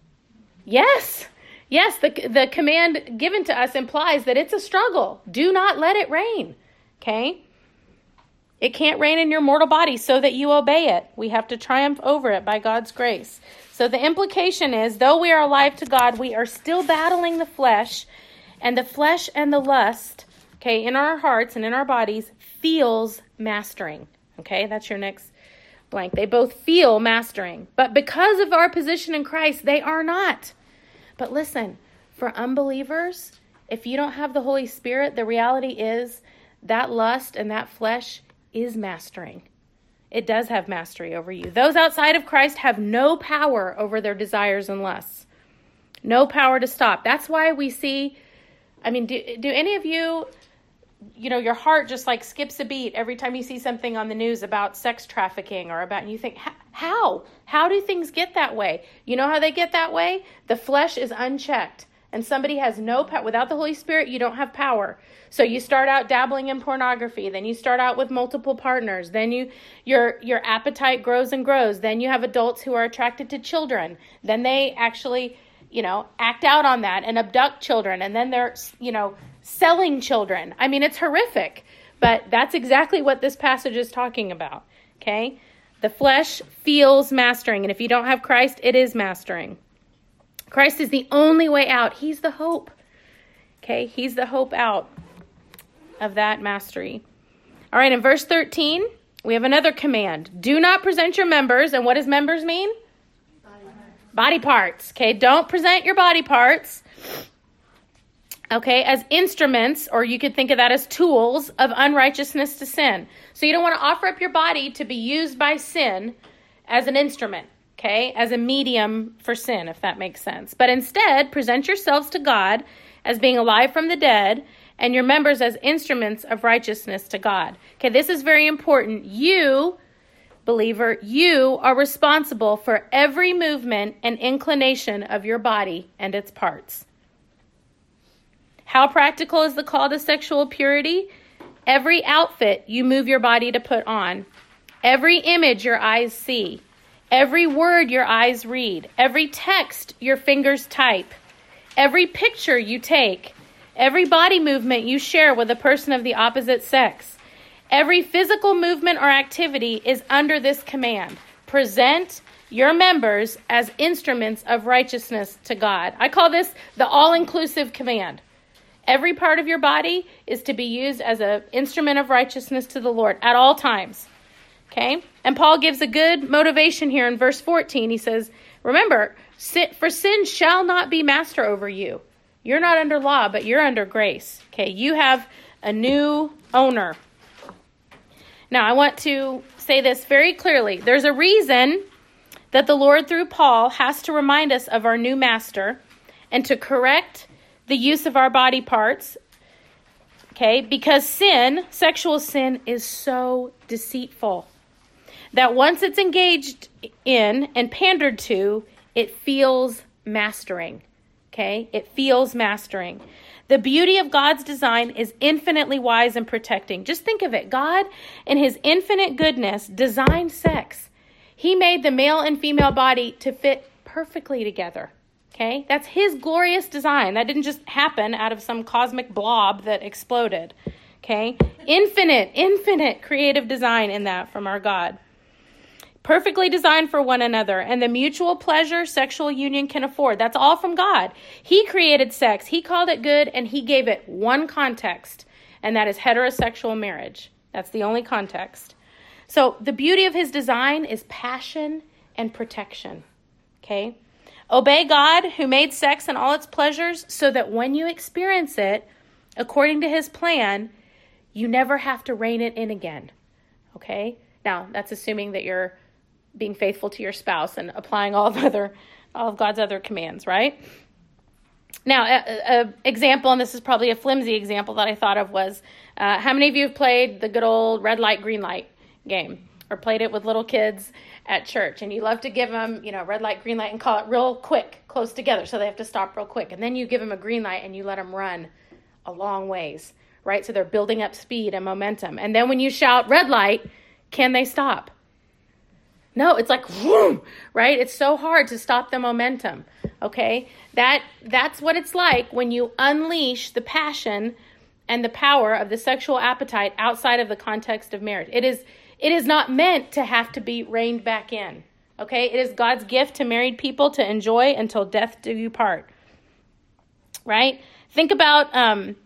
Yes. Yes, the the command given to us implies that it's a struggle. Do not let it reign, okay? It can't reign in your mortal body so that you obey it. We have to triumph over it by God's grace. So the implication is, though we are alive to God, we are still battling the flesh, and the flesh and the lust, okay, in our hearts and in our bodies feels mastering, okay? That's your next blank. They both feel mastering, but because of our position in Christ, they are not. But listen, for unbelievers, if you don't have the Holy Spirit, the reality is that lust and that flesh is mastering. It does have mastery over you. Those outside of Christ have no power over their desires and lusts. No power to stop. That's why we see, I mean, do, do any of you, you know, your heart just like skips a beat every time you see something on the news about sex trafficking or about, and you think, how? How do things get that way? You know how they get that way? The flesh is unchecked and somebody has no power. Without the Holy Spirit, you don't have power. So you start out dabbling in pornography. Then you start out with multiple partners. Then you, your, your appetite grows and grows. Then you have adults who are attracted to children. Then they actually, you know, act out on that and abduct children. And then they're, you know, selling children. I mean, it's horrific, but that's exactly what this passage is talking about, okay? The flesh feels mastering, and if you don't have Christ, it is mastering. Christ is the only way out. He's the hope, okay? He's the hope out of that mastery. All right, in verse thirteen, we have another command. Do not present your members, and what does members mean? Body parts. Body parts, okay? Don't present your body parts, okay, as instruments, or you could think of that as tools of unrighteousness to sin. So you don't want to offer up your body to be used by sin as an instrument, okay, as a medium for sin, if that makes sense. But instead, present yourselves to God as being alive from the dead, and your members as instruments of righteousness to God. Okay, this is very important. You, believer, you are responsible for every movement and inclination of your body and its parts. How practical is the call to sexual purity? Every outfit you move your body to put on, every image your eyes see, every word your eyes read, every text your fingers type, every picture you take, every body movement you share with a person of the opposite sex, every physical movement or activity is under this command. Present your members as instruments of righteousness to God. I call this the all-inclusive command. Every part of your body is to be used as an instrument of righteousness to the Lord at all times. Okay? And Paul gives a good motivation here in verse fourteen. He says, remember, for sin shall not be master over you. You're not under law, but you're under grace. Okay? You have a new owner. Now, I want to say this very clearly. There's a reason that the Lord, through Paul, has to remind us of our new master and to correct the use of our body parts, okay? Because sin, sexual sin, is so deceitful that once it's engaged in and pandered to, it feels mastering, okay? It feels mastering. The beauty of God's design is infinitely wise and protecting. Just think of it. God, in his infinite goodness, designed sex. He made the male and female body to fit perfectly together. Okay, that's his glorious design. That didn't just happen out of some cosmic blob that exploded. Okay, infinite, infinite creative design in that from our God. Perfectly designed for one another and the mutual pleasure sexual union can afford. That's all from God. He created sex. He called it good and he gave it one context, and that is heterosexual marriage. That's the only context. So the beauty of his design is passion and protection. Okay. Obey God, who made sex and all its pleasures, so that when you experience it, according to his plan, you never have to rein it in again. Okay? Now, that's assuming that you're being faithful to your spouse and applying all of other, all of God's other commands, right? Now, an example, and this is probably a flimsy example that I thought of, was uh, how many of you have played the good old red light, green light game, or played it with little kids at church? And you love to give them, you know, red light, green light, and call it real quick, close together, so they have to stop real quick. And then you give them a green light and you let them run a long ways, right? So they're building up speed and momentum. And then when you shout red light, can they stop? No, it's like, whoom, right? It's so hard to stop the momentum, okay? That that's what it's like when you unleash the passion and the power of the sexual appetite outside of the context of marriage. It is It is not meant to have to be reined back in, okay? It is God's gift to married people to enjoy until death do you part, right? Think about um,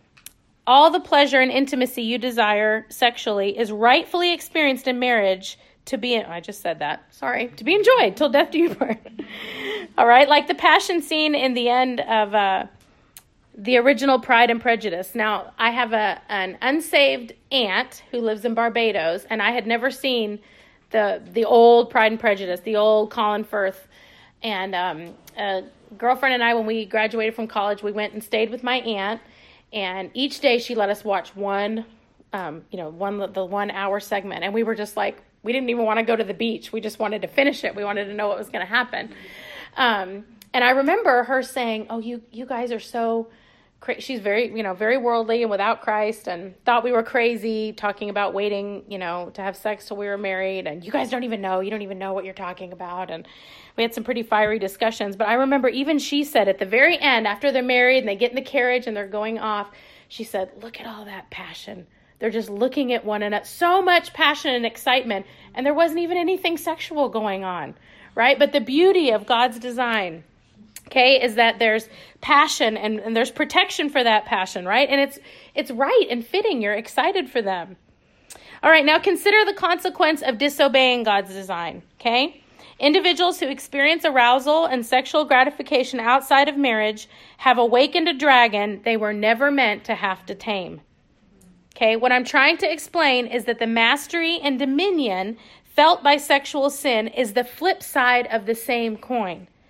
all the pleasure and intimacy you desire sexually is rightfully experienced in marriage to be, I just said that, sorry, to be enjoyed till death do you part. All right, like the passion scene in the end of uh, the original Pride and Prejudice. Now, I have a an unsaved aunt who lives in Barbados, and I had never seen the the old Pride and Prejudice, the old Colin Firth. And um, a girlfriend and I, when we graduated from college, we went and stayed with my aunt, and each day she let us watch one, um, you know, one the one hour segment, and we were just like, we didn't even want to go to the beach. We just wanted to finish it. We wanted to know what was going to happen. Um, and I remember her saying, "Oh, you you guys are so." She's very, you know, very worldly and without Christ, and thought we were crazy talking about waiting, you know, to have sex till we were married. And you guys don't even know, you don't even know what you're talking about. And we had some pretty fiery discussions. But I remember even she said at the very end, after they're married and they get in the carriage and they're going off, she said, look at all that passion. They're just looking at one another. So much passion and excitement. And there wasn't even anything sexual going on, right? But the beauty of God's design, okay, is that there's passion and, and there's protection for that passion, right? And it's it's right and fitting. You're excited for them. All right, now consider the consequence of disobeying God's design, okay? Individuals who experience arousal and sexual gratification outside of marriage have awakened a dragon they were never meant to have to tame. Okay, what I'm trying to explain is that the mastery and dominion felt by sexual sin is the flip side of the same coin.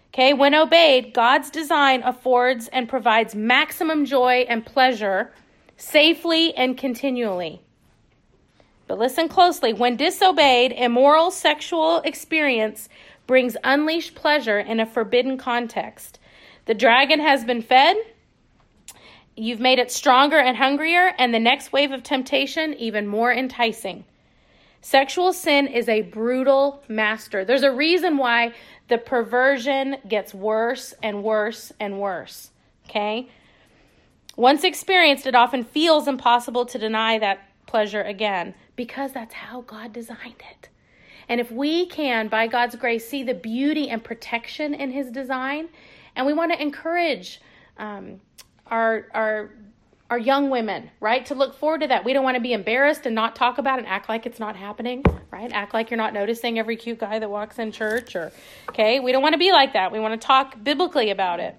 Okay, when obeyed, God's design affords and provides maximum joy and pleasure safely and continually. But listen closely. When disobeyed, immoral sexual experience brings unleashed pleasure in a forbidden context. The dragon has been fed. You've made it stronger and hungrier, and the next wave of temptation even more enticing. Sexual sin is a brutal master. There's a reason why the perversion gets worse and worse and worse. Okay? Once experienced, it often feels impossible to deny that pleasure again, because that's how God designed it. And if we can, by God's grace, see the beauty and protection in his design, and we want to encourage um, our our our young women, right, to look forward to that. We don't want to be embarrassed and not talk about it and act like it's not happening, right? Act like you're not noticing every cute guy that walks in church, or, okay? We don't want to be like that. We want to talk biblically about it.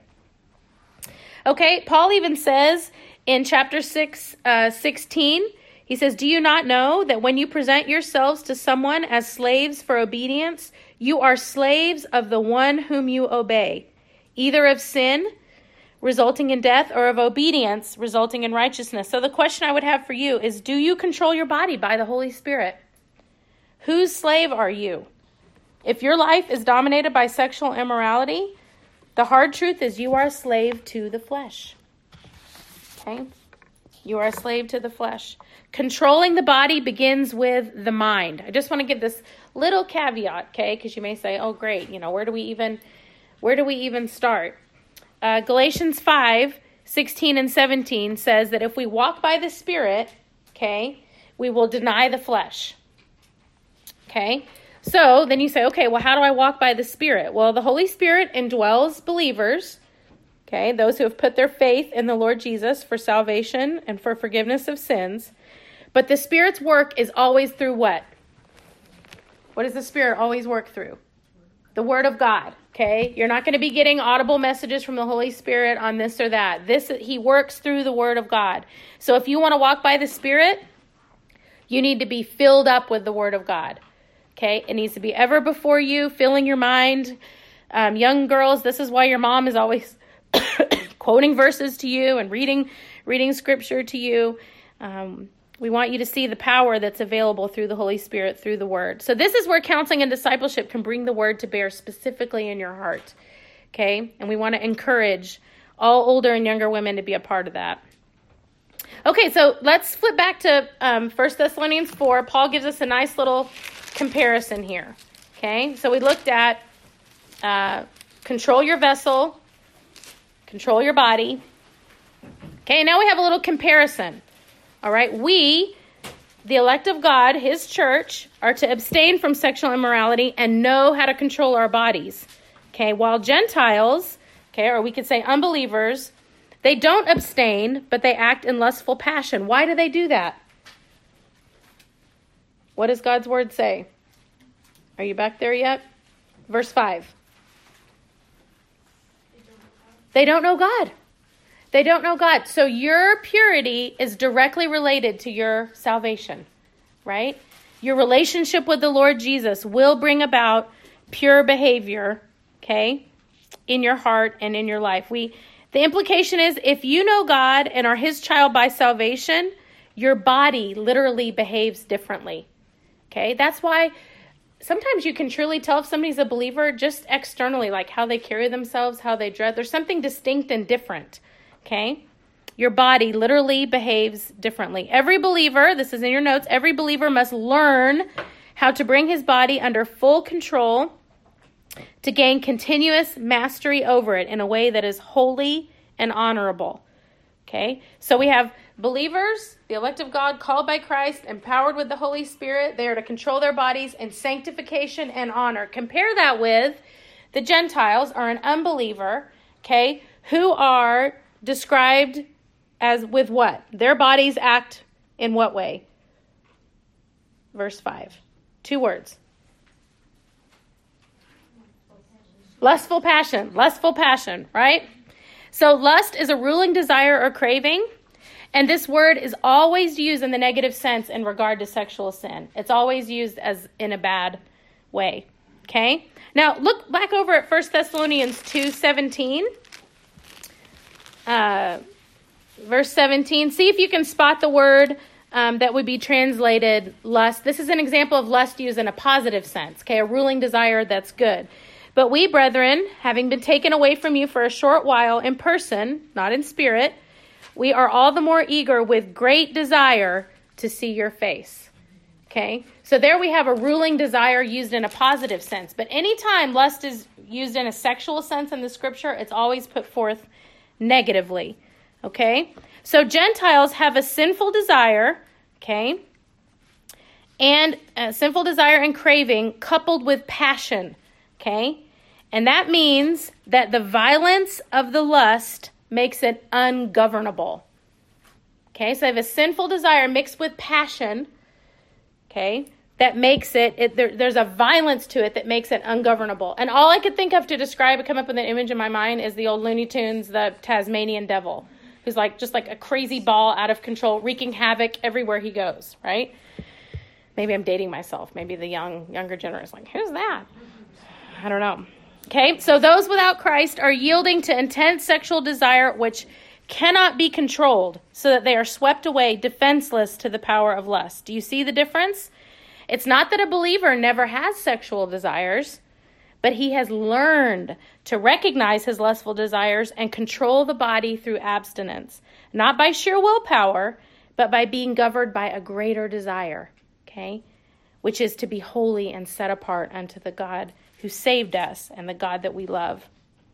Okay, Paul even says in chapter six, uh, sixteen, he says, "Do you not know that when you present yourselves to someone as slaves for obedience, you are slaves of the one whom you obey, either of sin, resulting in death, or of obedience, resulting in righteousness?" So the question I would have for you is, do you control your body by the Holy Spirit? Whose slave are you? If your life is dominated by sexual immorality, the hard truth is you are a slave to the flesh. Okay? You are a slave to the flesh. Controlling the body begins with the mind. I just want to give this little caveat, okay? Because you may say, oh, great, you know, where do we even, where do we even start? Uh, Galatians five, sixteen and seventeen says that if we walk by the Spirit, okay, we will deny the flesh. Okay? So then you say, okay, well, how do I walk by the Spirit? Well, the Holy Spirit indwells believers, okay, those who have put their faith in the Lord Jesus for salvation and for forgiveness of sins. But the Spirit's work is always through what? What does the Spirit always work through? The Word of God, okay? You're not going to be getting audible messages from the Holy Spirit on this or that. This, he works through the Word of God. So if you want to walk by the Spirit, you need to be filled up with the Word of God, okay? It needs to be ever before you, filling your mind. Um, young girls, this is why your mom is always quoting verses to you and reading, reading scripture to you. Um, We want you to see the power that's available through the Holy Spirit, through the Word. So this is where counseling and discipleship can bring the Word to bear specifically in your heart, okay? And we want to encourage all older and younger women to be a part of that. Okay, so let's flip back to um, First Thessalonians four. Paul gives us a nice little comparison here, okay? So we looked at uh, control your vessel, control your body. Okay, now we have a little comparison. All right, we, the elect of God, his church, are to abstain from sexual immorality and know how to control our bodies. Okay, while Gentiles, okay, or we could say unbelievers, they don't abstain, but they act in lustful passion. Why do they do that? What does God's word say? Are you back there yet? Verse five. They don't know God. They don't know God. So your purity is directly related to your salvation, right? Your relationship with the Lord Jesus will bring about pure behavior, okay, in your heart and in your life. We, the implication is if you know God and are his child by salvation, your body literally behaves differently, okay? That's why sometimes you can truly tell if somebody's a believer just externally, like how they carry themselves, how they dress. There's something distinct and different. Okay? Your body literally behaves differently. Every believer, this is in your notes, every believer must learn how to bring his body under full control to gain continuous mastery over it in a way that is holy and honorable. Okay? So we have believers, the elect of God, called by Christ, empowered with the Holy Spirit. They are to control their bodies in sanctification and honor. Compare that with the Gentiles, or an unbeliever, okay, who are described as with what? Their bodies act in what way? Verse five. Two words. Lustful passion. Lustful passion, right? So lust is a ruling desire or craving. And this word is always used in the negative sense in regard to sexual sin. It's always used as in a bad way. Okay? Now, look back over at First Thessalonians two seventeen. Uh, verse seventeen. See if you can spot the word um, that would be translated lust. This is an example of lust used in a positive sense. Okay? A ruling desire that's good. But we, brethren, having been taken away from you for a short while in person, not in spirit, we are all the more eager with great desire to see your face. Okay, so there we have a ruling desire used in a positive sense. But anytime lust is used in a sexual sense in the scripture, it's always put forth negatively. Okay, so Gentiles have a sinful desire, okay, and a sinful desire and craving coupled with passion, okay, and that means that the violence of the lust makes it ungovernable. Okay, so they have a sinful desire mixed with passion. Okay, that makes it, it there, there's a violence to it that makes it ungovernable. And all I could think of to describe it, come up with an image in my mind, is the old Looney Tunes, the Tasmanian devil, who's like just like a crazy ball out of control, wreaking havoc everywhere he goes, right? Maybe I'm dating myself. Maybe the young younger generation is like, who's that? I don't know. Okay, so those without Christ are yielding to intense sexual desire, which cannot be controlled, so that they are swept away defenseless to the power of lust. Do you see the difference? It's not that a believer never has sexual desires, but he has learned to recognize his lustful desires and control the body through abstinence, not by sheer willpower, but by being governed by a greater desire, okay, which is to be holy and set apart unto the God who saved us and the God that we love.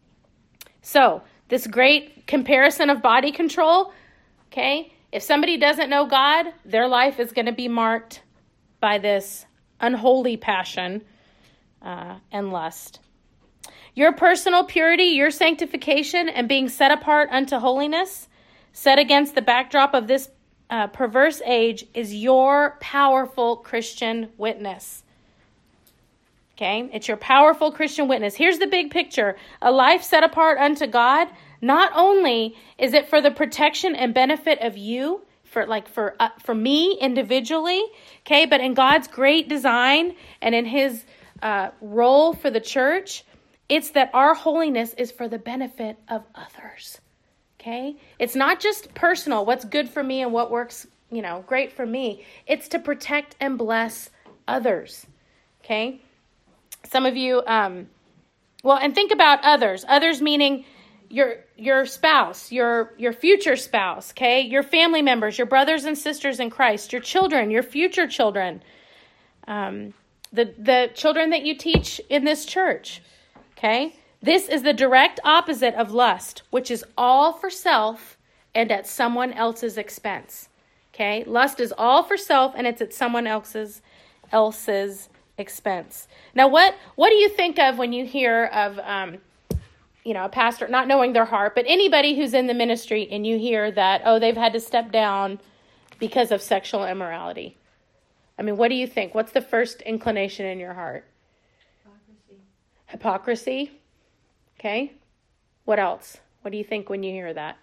So, this great comparison of body control, okay? If somebody doesn't know God, their life is going to be marked by this unholy passion uh, and lust. Your personal purity, your sanctification, and being set apart unto holiness, set against the backdrop of this uh, perverse age, is your powerful Christian witness. Okay, it's your powerful Christian witness. Here's the big picture. A life set apart unto God, not only is it for the protection and benefit of you, for like for uh, for me individually, okay, but in God's great design and in his uh, role for the church, it's that our holiness is for the benefit of others, okay? It's not just personal, what's good for me and what works, you know, great for me. It's to protect and bless others, okay? Some of you, um, well, and think about others. Others meaning your your spouse, your your future spouse, okay? Your family members, your brothers and sisters in Christ, your children, your future children, um, the the children that you teach in this church, okay? This is the direct opposite of lust, which is all for self and at someone else's expense, okay? Lust is all for self and it's at someone else's else's expense. Now, what what do you think of when you hear of, um, you know, a pastor, not knowing their heart, but anybody who's in the ministry and you hear that, oh, they've had to step down because of sexual immorality? I mean, what do you think? What's the first inclination in your heart? Hypocrisy. Hypocrisy? Okay. What else? What do you think when you hear that?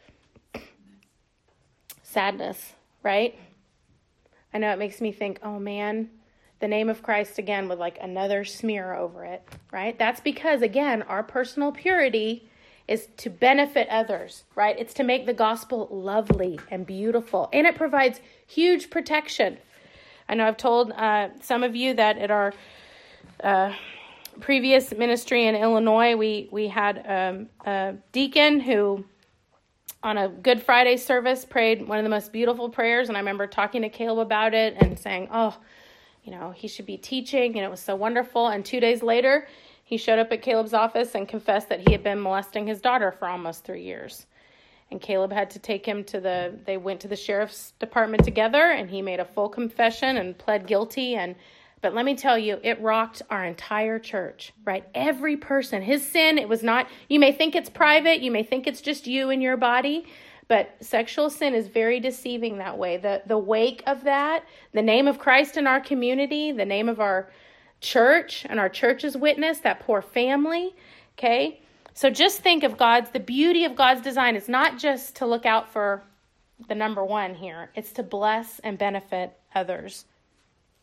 Sadness, right? I know it makes me think, oh man, the name of Christ again with like another smear over it, right? That's because, again, our personal purity is to benefit others, right? It's to make the gospel lovely and beautiful, and it provides huge protection. I know I've told uh, some of you that at our uh, previous ministry in Illinois, we, we had um, a deacon who on a Good Friday service prayed one of the most beautiful prayers, and I remember talking to Caleb about it and saying, oh, you know, he should be teaching, and it was so wonderful. And two days later, he showed up at Caleb's office and confessed that he had been molesting his daughter for almost three years. And Caleb had to take him to the, they went to the sheriff's department together, and he made a full confession and pled guilty. And, but let me tell you, it rocked our entire church, right? Every person, his sin, it was not, you may think it's private, you may think it's just you and your body, but sexual sin is very deceiving that way. The the wake of that, the name of Christ in our community, the name of our church and our church's witness, that poor family, okay? So just think of God's, the beauty of God's design. It's not just to look out for the number one here. It's to bless and benefit others.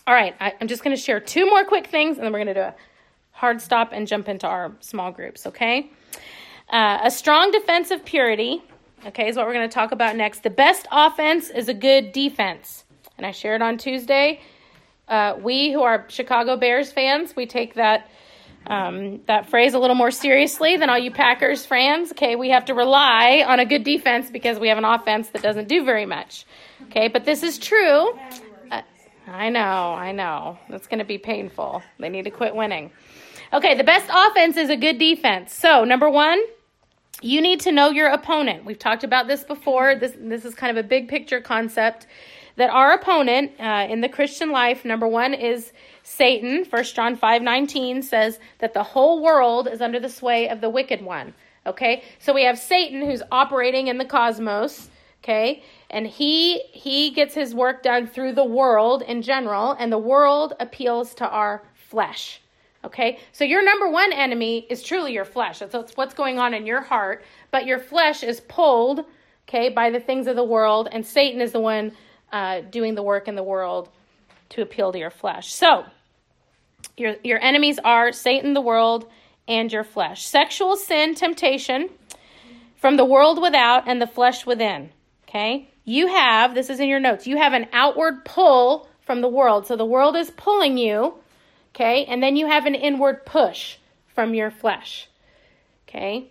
All right, I, I'm just going to share two more quick things, and then we're going to do a hard stop and jump into our small groups, okay? Uh, a strong defense of purity, okay, is what we're going to talk about next. The best offense is a good defense. And I shared on Tuesday, uh, we who are Chicago Bears fans, we take that um, that phrase a little more seriously than all you Packers fans. Okay, we have to rely on a good defense because we have an offense that doesn't do very much. Okay, but this is true. Uh, I know, I know. That's going to be painful. They need to quit winning. Okay, the best offense is a good defense. So, number one, you need to know your opponent. We've talked about this before. This, this is kind of a big picture concept. That our opponent uh, in the Christian life, number one, is Satan. First John five nineteen says that the whole world is under the sway of the wicked one. Okay, so we have Satan who's operating in the cosmos. Okay, and he he gets his work done through the world in general, and the world appeals to our flesh. Okay, so your number one enemy is truly your flesh. That's, that's what's going on in your heart, but your flesh is pulled, okay, by the things of the world, and Satan is the one Uh, doing the work in the world to appeal to your flesh. So, your your enemies are Satan, the world, and your flesh. Sexual sin, temptation from the world without and the flesh within. Okay? You have, this is in your notes, you have an outward pull from the world. So the world is pulling you, okay? And then you have an inward push from your flesh. Okay?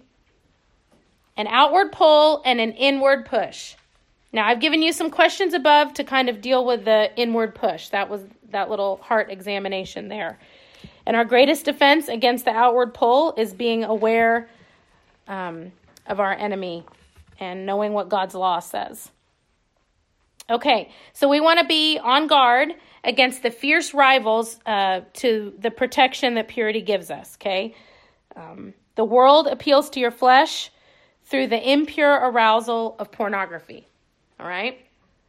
An outward pull and an inward push. Now, I've given you some questions above to kind of deal with the inward push. That was that little heart examination there. And our greatest defense against the outward pull is being aware um, of our enemy and knowing what God's law says. Okay, so we want to be on guard against the fierce rivals uh, to the protection that purity gives us, okay? Um, the world appeals to your flesh through the impure arousal of pornography. All right.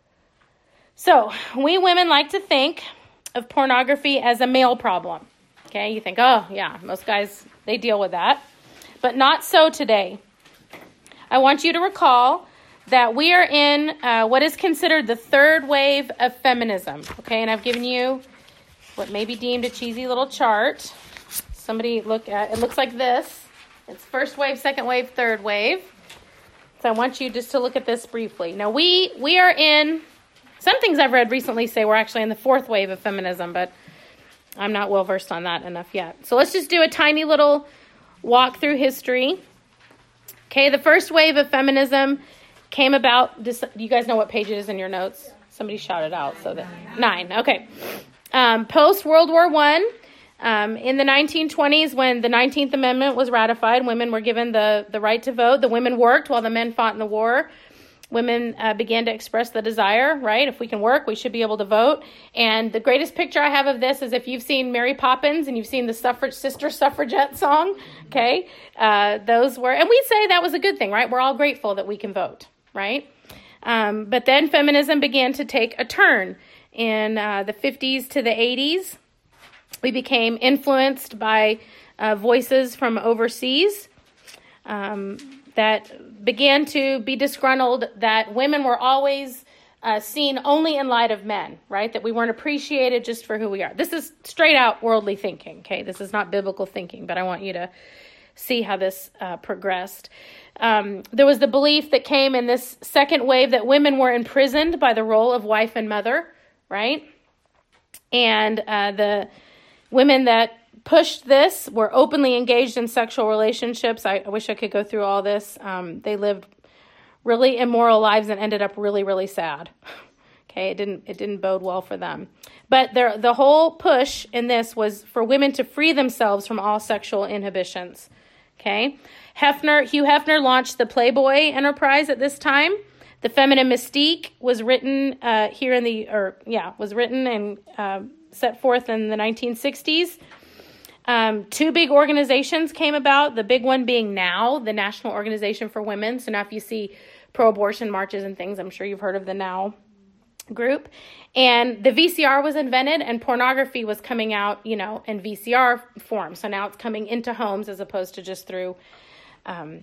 So we women like to think of pornography as a male problem. Okay. You think, oh, yeah, most guys, they deal with that. But not so today. I want you to recall that we are in uh, what is considered the third wave of feminism. Okay. And I've given you what may be deemed a cheesy little chart. Somebody look at it. Looks like this. It's first wave, second wave, third wave. So I want you just to look at this briefly. Now, we we are in, some things I've read recently say we're actually in the fourth wave of feminism, but I'm not well versed on that enough yet. So let's just do a tiny little walk through history. Okay, the first wave of feminism came about, do you guys know what page it is in your notes? Somebody shout it out. So that Nine, okay. Um, Post-World War One. Um, in the nineteen twenties, when the nineteenth Amendment was ratified, women were given the, the right to vote. The women worked while the men fought in the war. Women uh, began to express the desire, right? If we can work, we should be able to vote. And the greatest picture I have of this is if you've seen Mary Poppins and you've seen the suffrage Sister Suffragette song, okay? Uh, those were, and we say that was a good thing, right? We're all grateful that we can vote, right? Um, but then feminism began to take a turn in uh, the fifties to the eighties. We became influenced by uh, voices from overseas um, that began to be disgruntled that women were always uh, seen only in light of men, right? That we weren't appreciated just for who we are. This is straight out worldly thinking, okay? This is not biblical thinking, but I want you to see how this uh, progressed. Um, there was the belief that came in this second wave that women were imprisoned by the role of wife and mother, right? And uh, the women that pushed this were openly engaged in sexual relationships. I, I wish I could go through all this. Um, they lived really immoral lives and ended up really, really sad. Okay, it didn't it didn't bode well for them. But there, the whole push in this was for women to free themselves from all sexual inhibitions. Okay, Hefner, Hugh Hefner launched the Playboy enterprise at this time. The Feminine Mystique was written uh, here in the, or yeah, was written and uh, set forth in the nineteen sixties. Um, two big organizations came about, the big one being NOW, the National Organization for Women. So now if you see pro-abortion marches and things, I'm sure you've heard of the NOW group. And the V C R was invented and pornography was coming out, you know, in V C R form. So now it's coming into homes as opposed to just through um,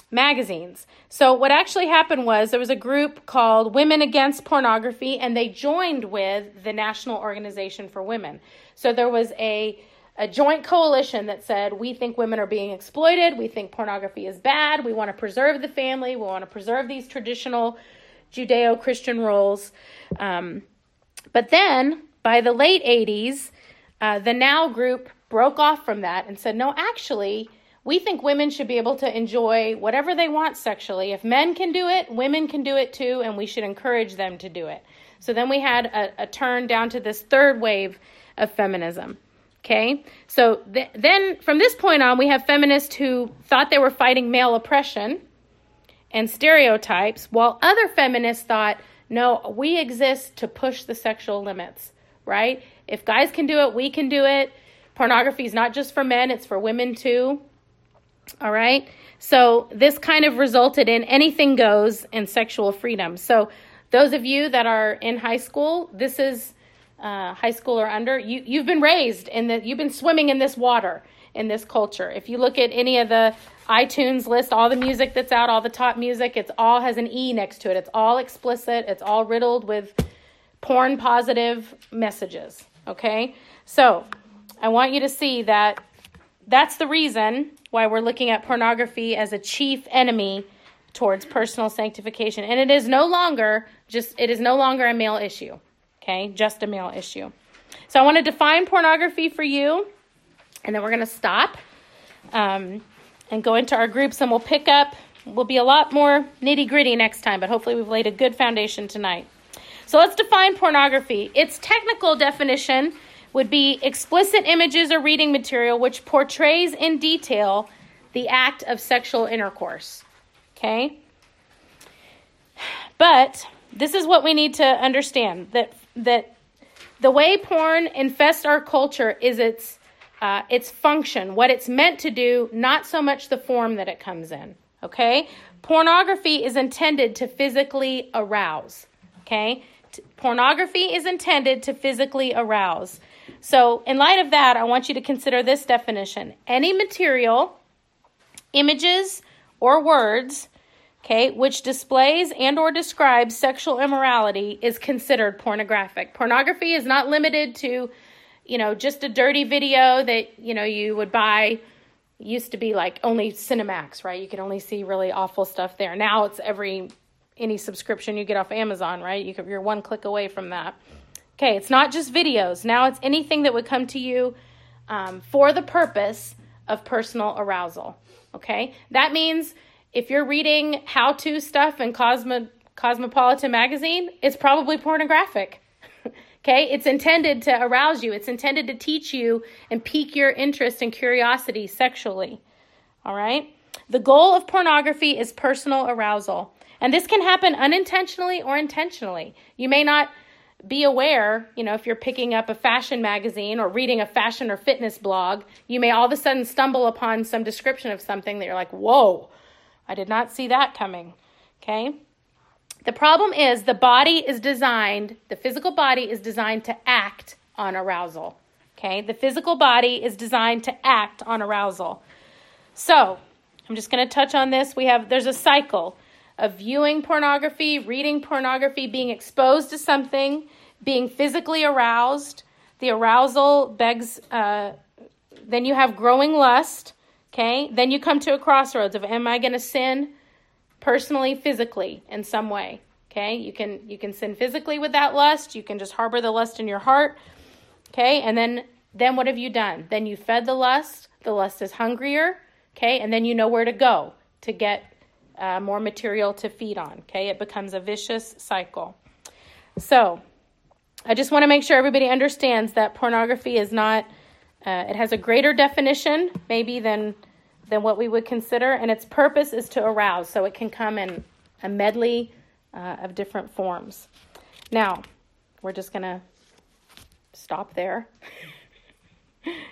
magazines. So what actually happened was there was a group called Women Against Pornography, and they joined with the National Organization for Women. So there was a, a joint coalition that said, we think women are being exploited, we think pornography is bad, we want to preserve the family, we want to preserve these traditional Judeo-Christian roles. Um, but then, by the late eighties, uh, the Now group broke off from that and said, no, actually, we think women should be able to enjoy whatever they want sexually. If men can do it, women can do it too, and we should encourage them to do it. So then we had a, a turn down to this third wave of feminism. Okay, so th- then from this point on, we have feminists who thought they were fighting male oppression and stereotypes, while other feminists thought, no, we exist to push the sexual limits, right? If guys can do it, we can do it. Pornography is not just for men, it's for women too. All right. So this kind of resulted in anything goes and sexual freedom. So those of you that are in high school, this is uh, high school or under, you, you've been raised in the, you've been swimming in this water, in this culture. If you look at any of the iTunes list, all the music that's out, all the top music, it's all has an E next to it. It's all explicit. It's all riddled with porn positive messages. Okay. So I want you to see that that's the reason why we're looking at pornography as a chief enemy towards personal sanctification. And it is no longer just, it is no longer a male issue, okay? Just a male issue. So I want to define pornography for you, and then we're going to stop um, and go into our groups, and we'll pick up, we'll be a lot more nitty-gritty next time, but hopefully we've laid a good foundation tonight. So let's define pornography. Its technical definition would be explicit images or reading material which portrays in detail the act of sexual intercourse. Okay? But this is what we need to understand, that that the way porn infests our culture is its uh, its function, what it's meant to do, not so much the form that it comes in. Okay? Pornography is intended to physically arouse. Okay? T- pornography is intended to physically arouse. So in light of that, I want you to consider this definition. Any material, images, or words, okay, which displays and or describes sexual immorality is considered pornographic. Pornography is not limited to, you know, just a dirty video that, you know, you would buy. It used to be like only Cinemax, right? You could only see really awful stuff there. Now it's every, any subscription you get off Amazon, right? You could, you're one click away from that. Okay, it's not just videos. Now it's anything that would come to you um, for the purpose of personal arousal. Okay, that means if you're reading how-to stuff in Cosmo, Cosmopolitan magazine, it's probably pornographic. Okay, it's intended to arouse you. It's intended to teach you and pique your interest and curiosity sexually. All right, the goal of pornography is personal arousal, and this can happen unintentionally or intentionally. You may not be aware, you know, if you're picking up a fashion magazine or reading a fashion or fitness blog, you may all of a sudden stumble upon some description of something that you're like, whoa, I did not see that coming. Okay. The problem is the body is designed, the physical body is designed to act on arousal. Okay. The physical body is designed to act on arousal. So I'm just going to touch on this. We have, there's a cycle of viewing pornography, reading pornography, being exposed to something, being physically aroused. The arousal begs, uh, then you have growing lust, okay? Then you come to a crossroads of, am I going to sin personally, physically, in some way, okay? You can you can sin physically with that lust. You can just harbor the lust in your heart, okay? And then, then what have you done? Then you fed the lust. The lust is hungrier, okay? And then you know where to go to get Uh, more material to feed on, okay? It becomes a vicious cycle. So I just want to make sure everybody understands that pornography is not, uh, it has a greater definition maybe than than what we would consider, and its purpose is to arouse, so it can come in a medley uh, of different forms. Now, we're just going to stop there.